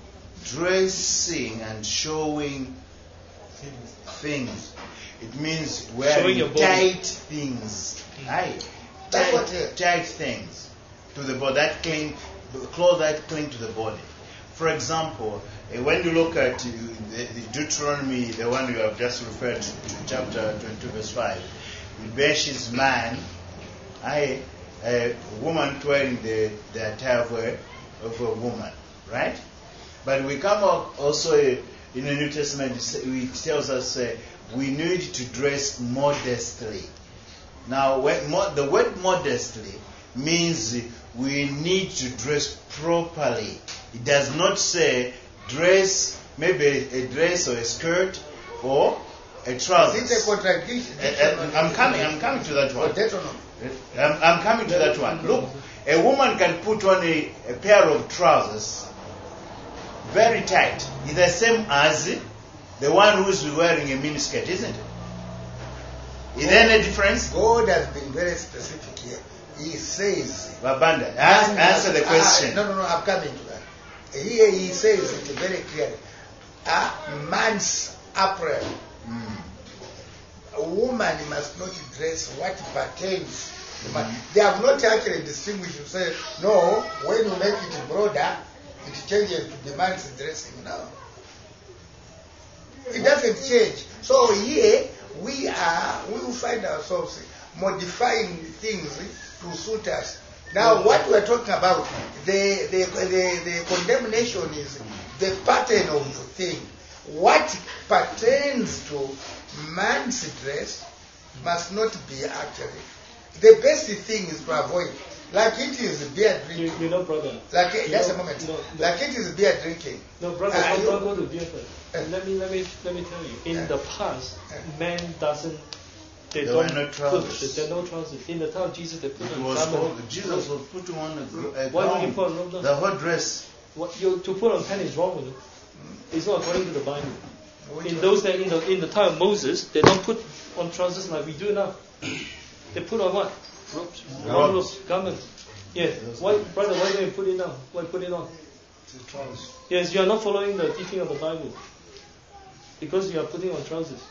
Speaker 3: dressing and showing things, it means
Speaker 1: Showing
Speaker 3: wearing
Speaker 1: your body.
Speaker 3: tight things. Aye.
Speaker 2: That's
Speaker 3: Tight,
Speaker 2: what it-
Speaker 3: tight things to the body, that cling, the clothes that cling to the body. For example, eh, when you look at uh, the, the Deuteronomy, the one you have just referred to, to chapter twenty-two, verse five, it bashes man, I, a woman wearing the, the attire of a, of a woman, right? But we come up also uh, in the New Testament, it sa- it tells us uh, we need to dress modestly. Now, when, mo- the word modestly means we need to dress properly. It does not say dress, maybe a, a dress or a skirt or a trouser.
Speaker 2: Is it a contradiction?
Speaker 3: Uh, uh, I'm coming. I'm coming to that
Speaker 2: Or
Speaker 3: one.
Speaker 2: Deuteronomy?
Speaker 3: I'm, I'm coming to that one. Look, a woman can put on a, a pair of trousers, very tight. It's the same as the one who's wearing a miniskirt, isn't it? Is there any difference?
Speaker 2: God has been very specific here. He says,
Speaker 3: Babanda, ask,
Speaker 2: man
Speaker 3: answer the
Speaker 2: must-
Speaker 3: question.
Speaker 2: Ah, no, no, no, I'm coming to that. Here he says it very clearly. A man's apparel.
Speaker 3: Mm.
Speaker 2: A woman must not dress what pertains. to man. They have not actually distinguished to say, no, when you make it broader, it changes to the man's dressing. No. It doesn't change. So here we are, we will find ourselves modifying things to suit us. Now, what we're talking about, the, the, the, the condemnation is the pattern of the thing. What pertains to man's dress must not be actually. The best thing is to avoid. Like it is beer
Speaker 1: You,
Speaker 2: drinking.
Speaker 1: you know, brother.
Speaker 2: Like
Speaker 1: You
Speaker 2: just
Speaker 1: know-
Speaker 2: a moment.
Speaker 1: no, no.
Speaker 2: Like it is beer drinking.
Speaker 1: No, brother,
Speaker 2: Ah,
Speaker 1: don't,
Speaker 2: you-
Speaker 1: don't go to beer first.
Speaker 2: Uh,
Speaker 1: let me let me let me tell you. In
Speaker 2: uh,
Speaker 1: the past,
Speaker 2: uh,
Speaker 1: man doesn't. They
Speaker 3: There
Speaker 1: don't
Speaker 3: were no
Speaker 1: put.
Speaker 3: trousers.
Speaker 1: There are no trousers. In the time of Jesus, they put
Speaker 3: It
Speaker 1: on
Speaker 3: was
Speaker 1: garment.
Speaker 3: called, Jesus was putting on a, gr- a
Speaker 1: Why don't you
Speaker 3: gown,
Speaker 1: put on robe now?
Speaker 3: the whole dress.
Speaker 1: What you to put on pants is wrong with it. It's not according to the Bible.
Speaker 2: which
Speaker 1: In
Speaker 2: one?
Speaker 1: those days, in the in the time of Moses, they don't put on trousers like we do now. They put on what? Robes.
Speaker 3: Robes.
Speaker 1: Robes, garments. Yes. Why, brother? Why don't you put it on? Why put it on? Yes, you are not following the teaching of the Bible because you are putting on trousers.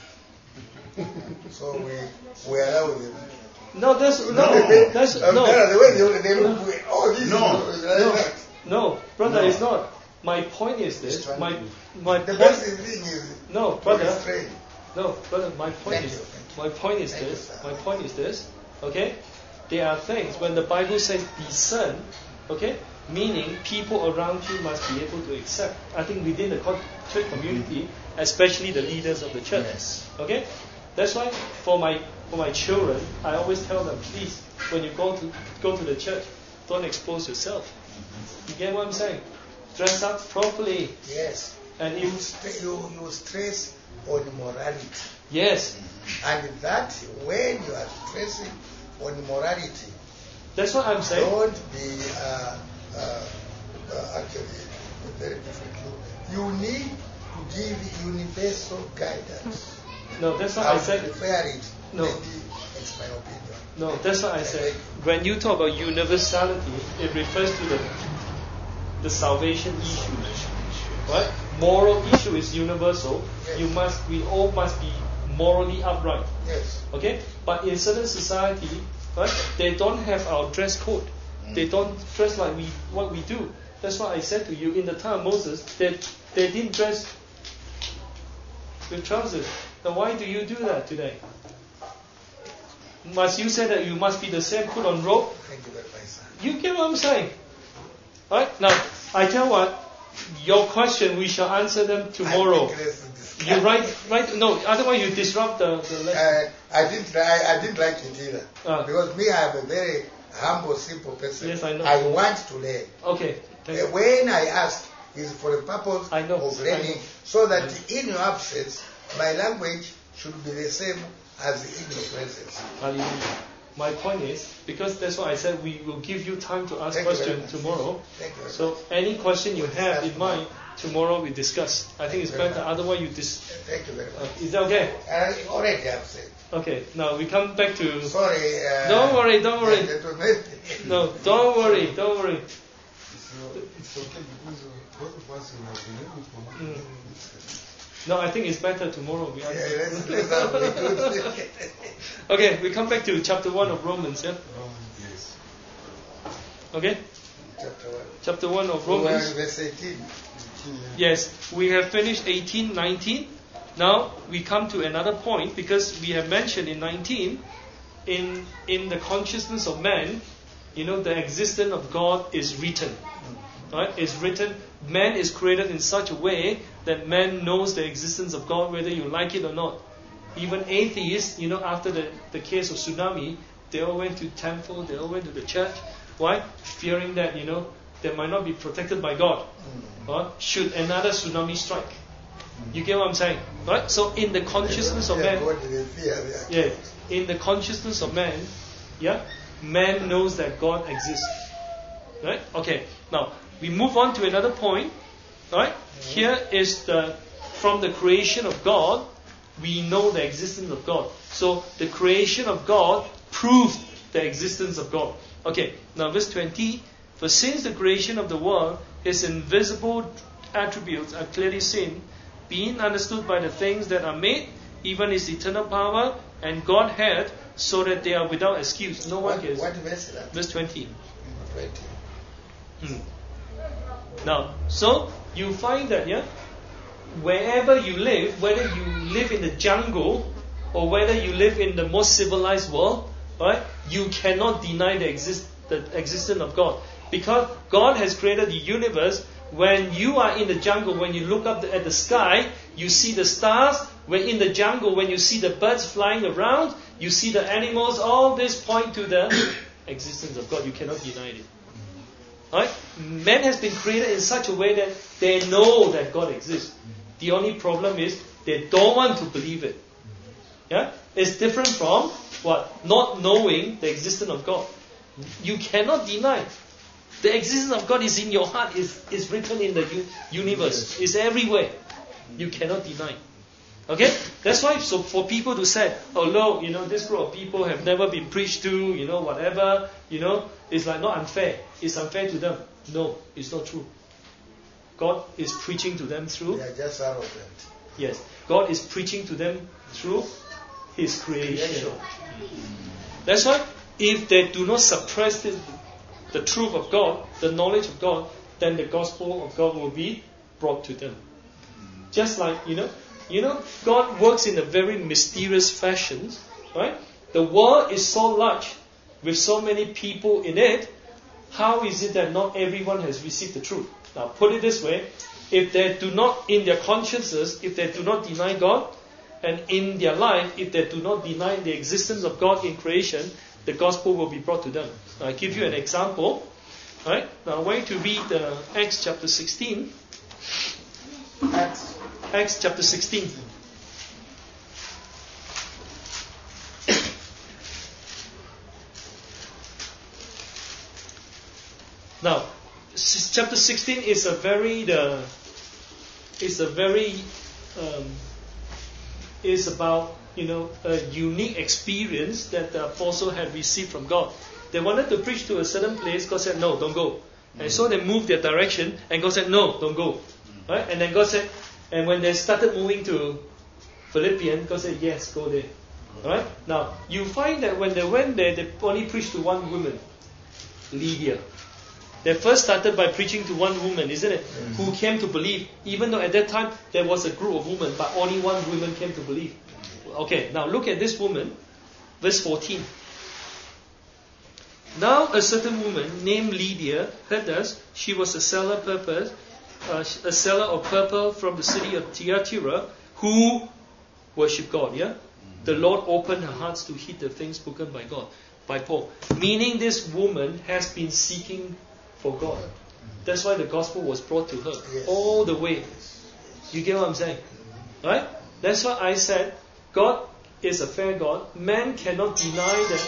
Speaker 2: So we, we allow them.
Speaker 1: No, that's no,
Speaker 3: No.
Speaker 1: that's
Speaker 2: Um,
Speaker 1: no,
Speaker 2: the way they, they look, we- oh, this
Speaker 3: No.
Speaker 2: is like
Speaker 1: no,
Speaker 2: that.
Speaker 1: no, brother,
Speaker 3: No.
Speaker 1: it's not. My point is this. My my
Speaker 2: The
Speaker 1: point.
Speaker 2: best thing is
Speaker 1: No,
Speaker 2: to
Speaker 1: brother.
Speaker 2: restrain.
Speaker 1: No, brother. My point
Speaker 2: Thank
Speaker 1: is
Speaker 2: you, thank you.
Speaker 1: my point is
Speaker 2: Thank you,
Speaker 1: this.
Speaker 2: sir.
Speaker 1: My point is this. Okay, there are things when the Bible says discern. Okay, meaning people around you must be able to accept. I think within the co- church community, especially the leaders of the church.
Speaker 3: Yes.
Speaker 1: Okay, that's why for my for my children, I always tell them, please, when you go to go to the church, don't expose yourself. You get what I'm saying? Dress up properly,
Speaker 2: Yes.
Speaker 1: and
Speaker 2: You,
Speaker 1: you
Speaker 2: st- you, you stress on morality.
Speaker 1: yes,
Speaker 2: And that when you are stressing on morality,
Speaker 1: that's what I'm saying.
Speaker 2: don't be uh, uh, uh, actually very different. You, you need to give universal guidance.
Speaker 1: No, that's what I
Speaker 2: would
Speaker 1: said.
Speaker 2: prefer it.
Speaker 1: No.
Speaker 2: Maybe it's my opinion.
Speaker 1: No, that's what I said. When you talk about universality, it refers to the the salvation issue, right? Moral issue is universal.
Speaker 2: Yes.
Speaker 1: You must, we all must be morally upright.
Speaker 2: Yes.
Speaker 1: Okay, but in certain society, right, they don't have our dress code. They don't dress like we what we do. That's why I said to you in the time of Moses, they they didn't dress with trousers. Now why do you do that today? Must you say that you must be the same, put on robe?
Speaker 2: Thank you very much, sir.
Speaker 1: You get what I'm saying? Right? Now, I tell what, your question we shall answer them tomorrow.
Speaker 2: I think let's discuss.
Speaker 1: You write, write. No, otherwise you disrupt the, the lesson.
Speaker 2: Uh, I didn't. I, I didn't like it either
Speaker 1: Ah.
Speaker 2: because me, I am a very humble, simple person.
Speaker 1: Yes, I know.
Speaker 2: I want to learn.
Speaker 1: Okay. Thank
Speaker 2: Uh,
Speaker 1: you.
Speaker 2: when I ask, is for the purpose
Speaker 1: I know,
Speaker 2: of
Speaker 1: I
Speaker 2: learning,
Speaker 1: know.
Speaker 2: so that in your absence, my language should be the same as in your presence.
Speaker 1: Hallelujah. My point is, because that's what I said, we will give you time to ask
Speaker 2: Thank you very
Speaker 1: questions
Speaker 2: much.
Speaker 1: tomorrow.
Speaker 2: Thank you.
Speaker 1: So any question you have in mind, tomorrow we discuss. I think it's
Speaker 2: Thank you
Speaker 1: better.
Speaker 2: very
Speaker 1: Otherwise, you dis.
Speaker 2: Thank you very
Speaker 1: Uh,
Speaker 2: much.
Speaker 1: is that okay?
Speaker 2: I already have said.
Speaker 1: Okay. Now we come back to.
Speaker 2: Sorry. Uh,
Speaker 1: Don't worry. Don't worry.
Speaker 2: gentlemen.
Speaker 1: No. Don't worry. Don't worry.
Speaker 4: So it's okay because uh, both of us will have been able to
Speaker 1: Mm. No, I think it's better tomorrow. We
Speaker 2: Yeah,
Speaker 1: answer.
Speaker 2: let's, let's have a good.
Speaker 1: Okay, we come back to chapter one of Romans. Yeah.
Speaker 4: Um, yes.
Speaker 1: Okay.
Speaker 2: Chapter one.
Speaker 1: Chapter one of
Speaker 2: Well,
Speaker 1: Romans.
Speaker 2: verse eighteen.
Speaker 1: Yes, we have finished eighteen, nineteen. Now we come to another point because we have mentioned in nineteen, in in the consciousness of man, you know, the existence of God is written. Right? It's written. Man is created in such a way that man knows the existence of God, whether you like it or not. Even atheists, you know, after the, the case of tsunami, they all went to temple, they all went to the church. Why? Fearing that, you know, they might not be protected by God. Right? Should another tsunami strike. You get what I'm saying? Right? So in the consciousness of man,
Speaker 2: God, they fear their
Speaker 1: yeah, in the consciousness of man, yeah, man knows that God exists. Right? Okay. Now we move on to another point. Right? Here is the from the creation of God, we know the existence of God. So the creation of God proved the existence of God. Okay. Now verse twenty. For since the creation of the world, His invisible attributes are clearly seen, being understood by the things that are made, even His eternal power and Godhead, so that they are without excuse. No one
Speaker 2: What,
Speaker 1: can.
Speaker 2: what verse is that?
Speaker 1: Verse twenty.
Speaker 2: twenty.
Speaker 1: Hmm. Now, so you find that, yeah, wherever you live, whether you live in the jungle or whether you live in the most civilized world, right, you cannot deny the exist the existence of God, because God has created the universe. When you are in the jungle, when you look up the, at the sky, you see the stars. When in the jungle, when you see the birds flying around, you see the animals. All this point to the existence of God. You cannot deny it. Right? Man has been created in such a way that they know that God exists. The only problem is they don't want to believe it. Yeah? It's different from what? Not knowing the existence of God. You cannot deny. The existence of God is in your heart, is, is written in the u- universe, it's everywhere. You cannot deny. Okay? That's why so for people to say, oh no, you know, this group of people have never been preached to, you know, whatever, you know, it's like not unfair. It's unfair to them. No, it's not true. God is preaching to them through.
Speaker 2: They are just arrogant.
Speaker 1: Yes. God is preaching to them through His creation. That's why if they do not suppress the, the truth of God, the knowledge of God, then the gospel of God will be brought to them. Just like, you know, you know, God works in a very mysterious fashion, right? The world is so large, with so many people in it. How is it that not everyone has received the truth? Now, put it this way: if they do not, in their consciences, if they do not deny God, and in their life, if they do not deny the existence of God in creation, the gospel will be brought to them. Now, I give you an example. Right? Now, I want you to read uh, Acts chapter sixteen.
Speaker 2: Acts.
Speaker 1: Acts chapter sixteen. Now, s- chapter sixteen is a very the is a very um, is about, you know, a unique experience that the apostle had received from God. They wanted to preach to a certain place. God said, "No, don't go." And so they moved their direction, and God said, "No, don't go." Right? And then God said, and when they started moving to Philippians, God said, "Yes, go there." Right? Now you find that when they went there, they only preached to one woman, Lydia. They first started by preaching to one woman, isn't it? Mm-hmm. Who came to believe, even though at that time there was a group of women, but only one woman came to believe. Okay, now look at this woman, verse fourteen. Now a certain woman named Lydia heard us. She was a seller purpose, uh, a seller of purple from the city of Thyatira, who worship God. Yeah, the Lord opened her hearts to heed the things spoken by God, by Paul. Meaning, this woman has been seeking for God. That's why the gospel was brought to her
Speaker 2: Yes.
Speaker 1: all the way. You get what I'm saying? Right? That's why I said God is a fair God. Man cannot deny that.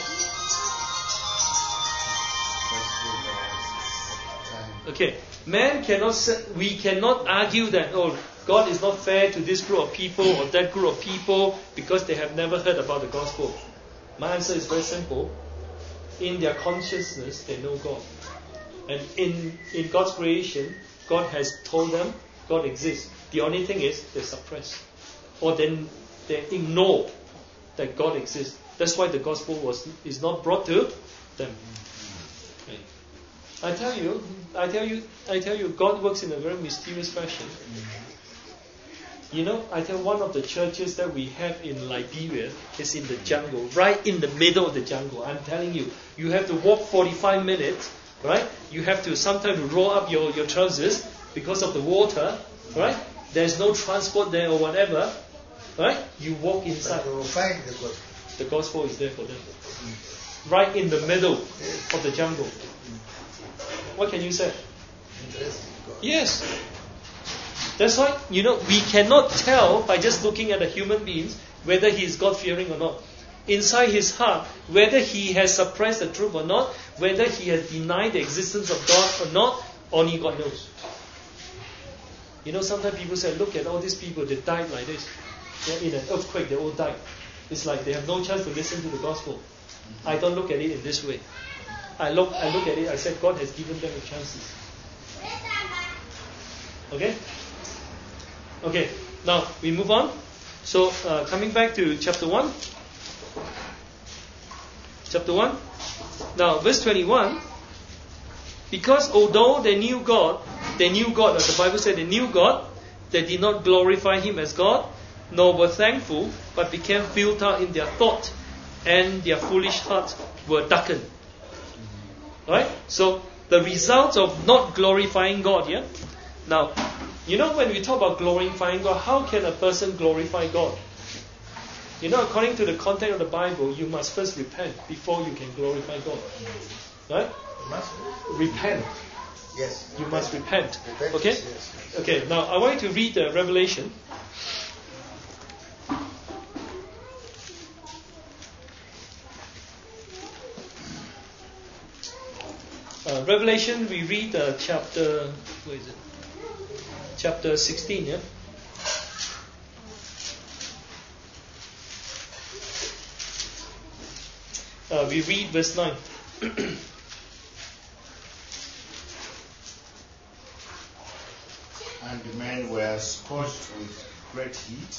Speaker 1: Okay, man cannot say, we cannot argue that, oh, God is not fair to this group of people or that group of people because they have never heard about the gospel. My answer is very simple. In their consciousness, they know God. And in, in God's creation, God has told them God exists. The only thing is they suppress. Or then they ignore that God exists. That's why the gospel was is not brought to them. Okay. I tell you, I tell you, I tell you, God works in a very mysterious fashion. You know, I tell one of the churches that we have in Liberia is in the jungle, right in the middle of the jungle. I'm telling you, you have to walk forty-five minutes, right? You have to sometimes roll up your, your trousers because of the water, right? There's no transport there or whatever, right? You walk inside.
Speaker 2: But you will find the gospel.
Speaker 1: The gospel is there for them. Right in the middle of the jungle. What can you say?
Speaker 2: Interesting God.
Speaker 1: Yes. That's why, you know, we cannot tell by just looking at a human being whether he is God-fearing or not. Inside his heart, whether he has suppressed the truth or not, whether he has denied the existence of God or not, only God knows. You know, sometimes people say, look at all these people, they died like this. They're in an earthquake, they all died. It's like they have no chance to listen to the gospel. I don't look at it in this way. I look, I look at it, I said God has given them a chances. Okay? Okay, now we move on. So, uh, coming back to chapter one. Chapter one. Now, verse twenty-one. Because although they knew God, they knew God, as the Bible said, they knew God, they did not glorify Him as God, nor were thankful, but became futile in their thought, and their foolish hearts were darkened. Right? So, the result of not glorifying God, yeah? Now, you know, when we talk about glorifying God, how can a person glorify God? You know, according to the context of the Bible, you must first repent before you can glorify God. Right?
Speaker 2: You must
Speaker 1: Repent.
Speaker 2: Yes.
Speaker 1: You must repent.
Speaker 2: Repent,
Speaker 1: Okay?
Speaker 2: yes, yes.
Speaker 1: Okay, now I want you to read the Revelation. Uh, Revelation, we read uh, chapter, where is it? Chapter sixteen, yeah? Uh, we read verse nine.
Speaker 3: And the men were scorched with great heat,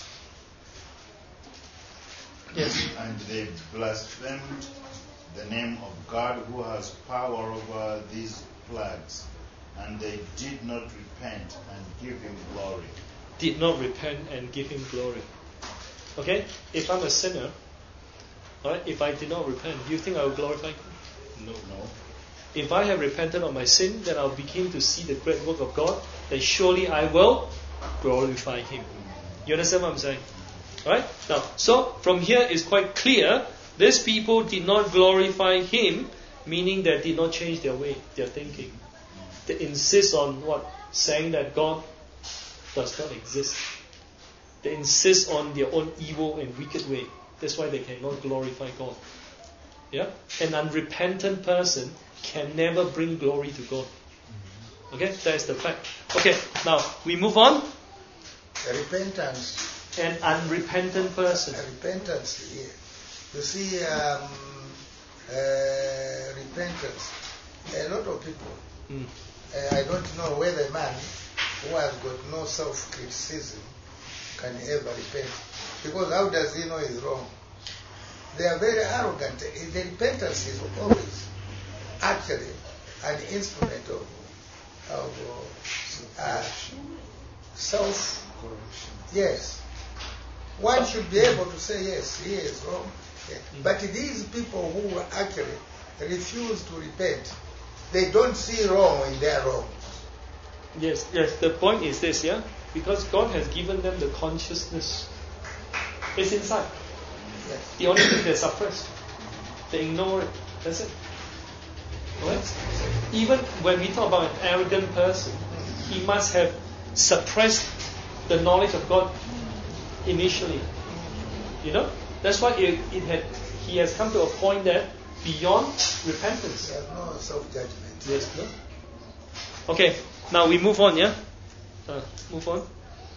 Speaker 1: Yes.
Speaker 3: and they blasphemed the name of God who has power over these plagues, and they did not repent and give Him glory.
Speaker 1: Did not repent and give Him glory. Okay? If I'm a sinner, right, if I did not repent, do you think I will glorify God? No.
Speaker 3: No.
Speaker 1: If I have repented of my sin, then I'll begin to see the great work of God, then surely I will glorify Him. You understand what I'm saying? Right? Now, so from here is quite clear, these people did not glorify Him, meaning they did not change their way, their thinking. They insist on what? Saying that God does not exist. They insist on their own evil and wicked way. That's why they cannot glorify God. Yeah? An unrepentant person can never bring glory to God. Okay? That is the fact. Okay, now we move on.
Speaker 2: Repentance.
Speaker 1: An unrepentant person.
Speaker 2: Repentance, yeah. You see, um, uh, repentance. A lot of people,
Speaker 1: Mm.
Speaker 2: uh, I don't know whether a man who has got no self-criticism can ever repent. Because how does he know he's wrong? They are very arrogant. The repentance is always actually an instrument of, of uh, self. Yes. One should be able to say, yes, he is wrong. Yeah. But these people who actually refuse to repent, they don't see wrong when they are wrong.
Speaker 1: Yes, yes. The point is this, yeah? Because God has given them the consciousness. It's inside.
Speaker 2: Yes.
Speaker 1: The only thing they suppress. They ignore it. That's it. Right? Even when we talk about an arrogant person, he must have suppressed the knowledge of God initially. You know? That's why it, it had, he has come to a point that beyond repentance.
Speaker 2: They have no self-judgment.
Speaker 1: Yes, no? Okay, now we move on, yeah? Uh, move on.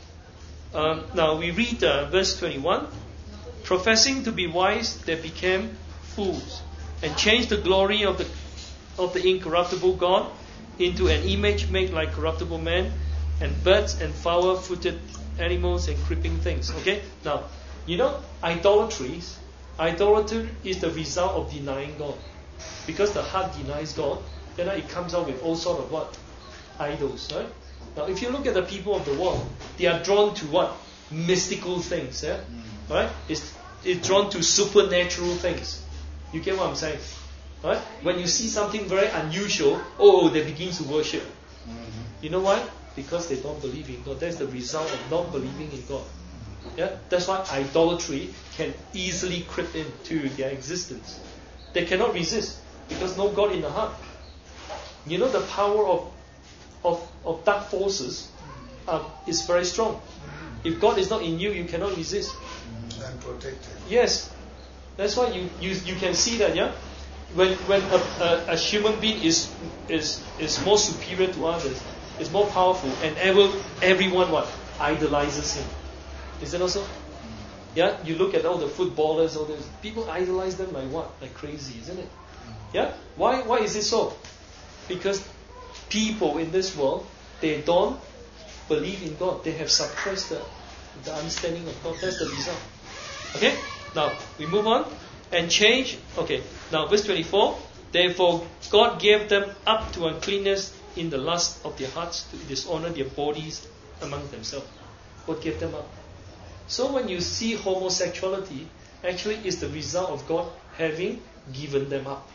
Speaker 1: Um, now we read uh, verse twenty-one. Professing to be wise, they became fools, and changed the glory of the of the incorruptible God into an image made like corruptible man, and birds and foul-footed animals and creeping things. Okay? Now, you know, idolatry, idolatry is the result of denying God. Because the heart denies God, then it comes out with all sort of what? Idols, right? Now, if you look at the people of the world, they are drawn to what? Mystical things, yeah? Mm. Right? It's, it's drawn to supernatural things. You get what I'm saying? Right? When you see something very unusual, oh, they begin to worship. Mm-hmm. You know why? Because they don't believe in God. That's the result of not believing in God. Yeah? That's why idolatry can easily creep into their existence. They cannot resist because no God in the heart. You know the power of of, of dark forces uh, is very strong. If God is not in you, you cannot resist.
Speaker 2: And protected.
Speaker 1: Yes. That's why you, you, you can see that, yeah? When when a, a, a human being is is is more superior to others, is more powerful, and ever everyone what idolizes him. Is that also? Yeah, you look at all the footballers, all those people idolize them like what? Like crazy, isn't it? Yeah. Why why is it so? Because people in this world, they don't believe in God. They have suppressed the, the understanding of God. That's the result. Okay. Now we move on. And change, okay, now verse twenty-four, therefore God gave them up to uncleanness in the lust of their hearts to dishonor their bodies among themselves. What gave them up? So when you see homosexuality, actually it's the result of God having given them up.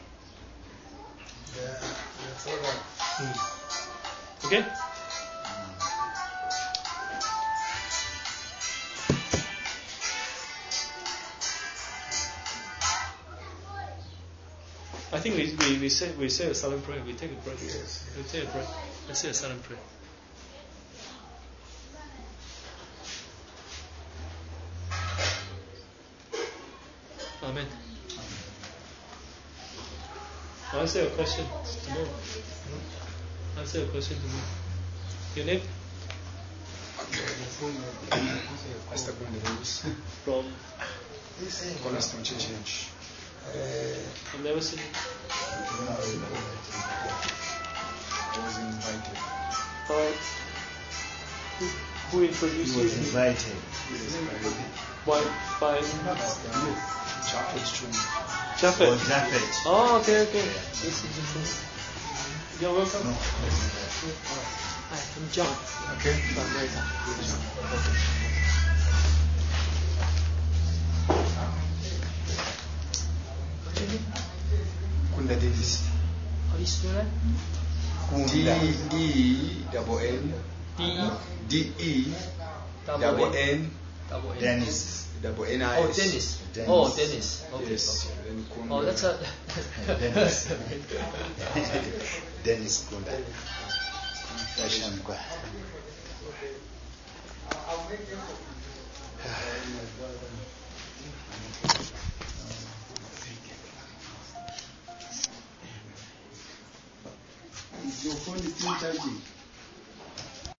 Speaker 2: Yeah, that's all right.
Speaker 1: Hmm. Okay? I think we we we say we say a silent prayer. We take a break.
Speaker 2: Yes.
Speaker 1: We take a break. Let's say a silent prayer. Amen. I'll answer your question tomorrow. I'll answer your question tomorrow. Your name?
Speaker 7: Pastor Gundavus
Speaker 1: From?
Speaker 7: Cornerstone Church.
Speaker 2: Uh,
Speaker 1: I've never seen it.
Speaker 7: I was invited.
Speaker 1: Uh, who, who introduced
Speaker 3: He
Speaker 1: you?
Speaker 3: was invited.
Speaker 1: By by
Speaker 7: Japheth Chum.
Speaker 1: Japheth.
Speaker 3: Oh, Japheth.
Speaker 1: Oh, okay, okay. Yes, yes, yes. You're welcome.
Speaker 3: No.
Speaker 5: Hi, I'm John.
Speaker 7: Okay.
Speaker 5: From America.
Speaker 7: Kunda Davis.
Speaker 5: How do you spell that?
Speaker 7: D E double N
Speaker 5: D E
Speaker 7: D E
Speaker 5: double
Speaker 7: double
Speaker 5: N
Speaker 7: N
Speaker 5: double N.
Speaker 3: Dennis.
Speaker 7: double N I
Speaker 5: Oh,
Speaker 7: S.
Speaker 5: Dennis.
Speaker 3: Dennis.
Speaker 5: Oh, Dennis. Okay.
Speaker 7: Yes.
Speaker 5: okay.
Speaker 7: Then Kunda.
Speaker 5: Oh, that's a.
Speaker 3: Dennis. Dennis Kunda. Dashankwa.
Speaker 4: Is your phone still charging?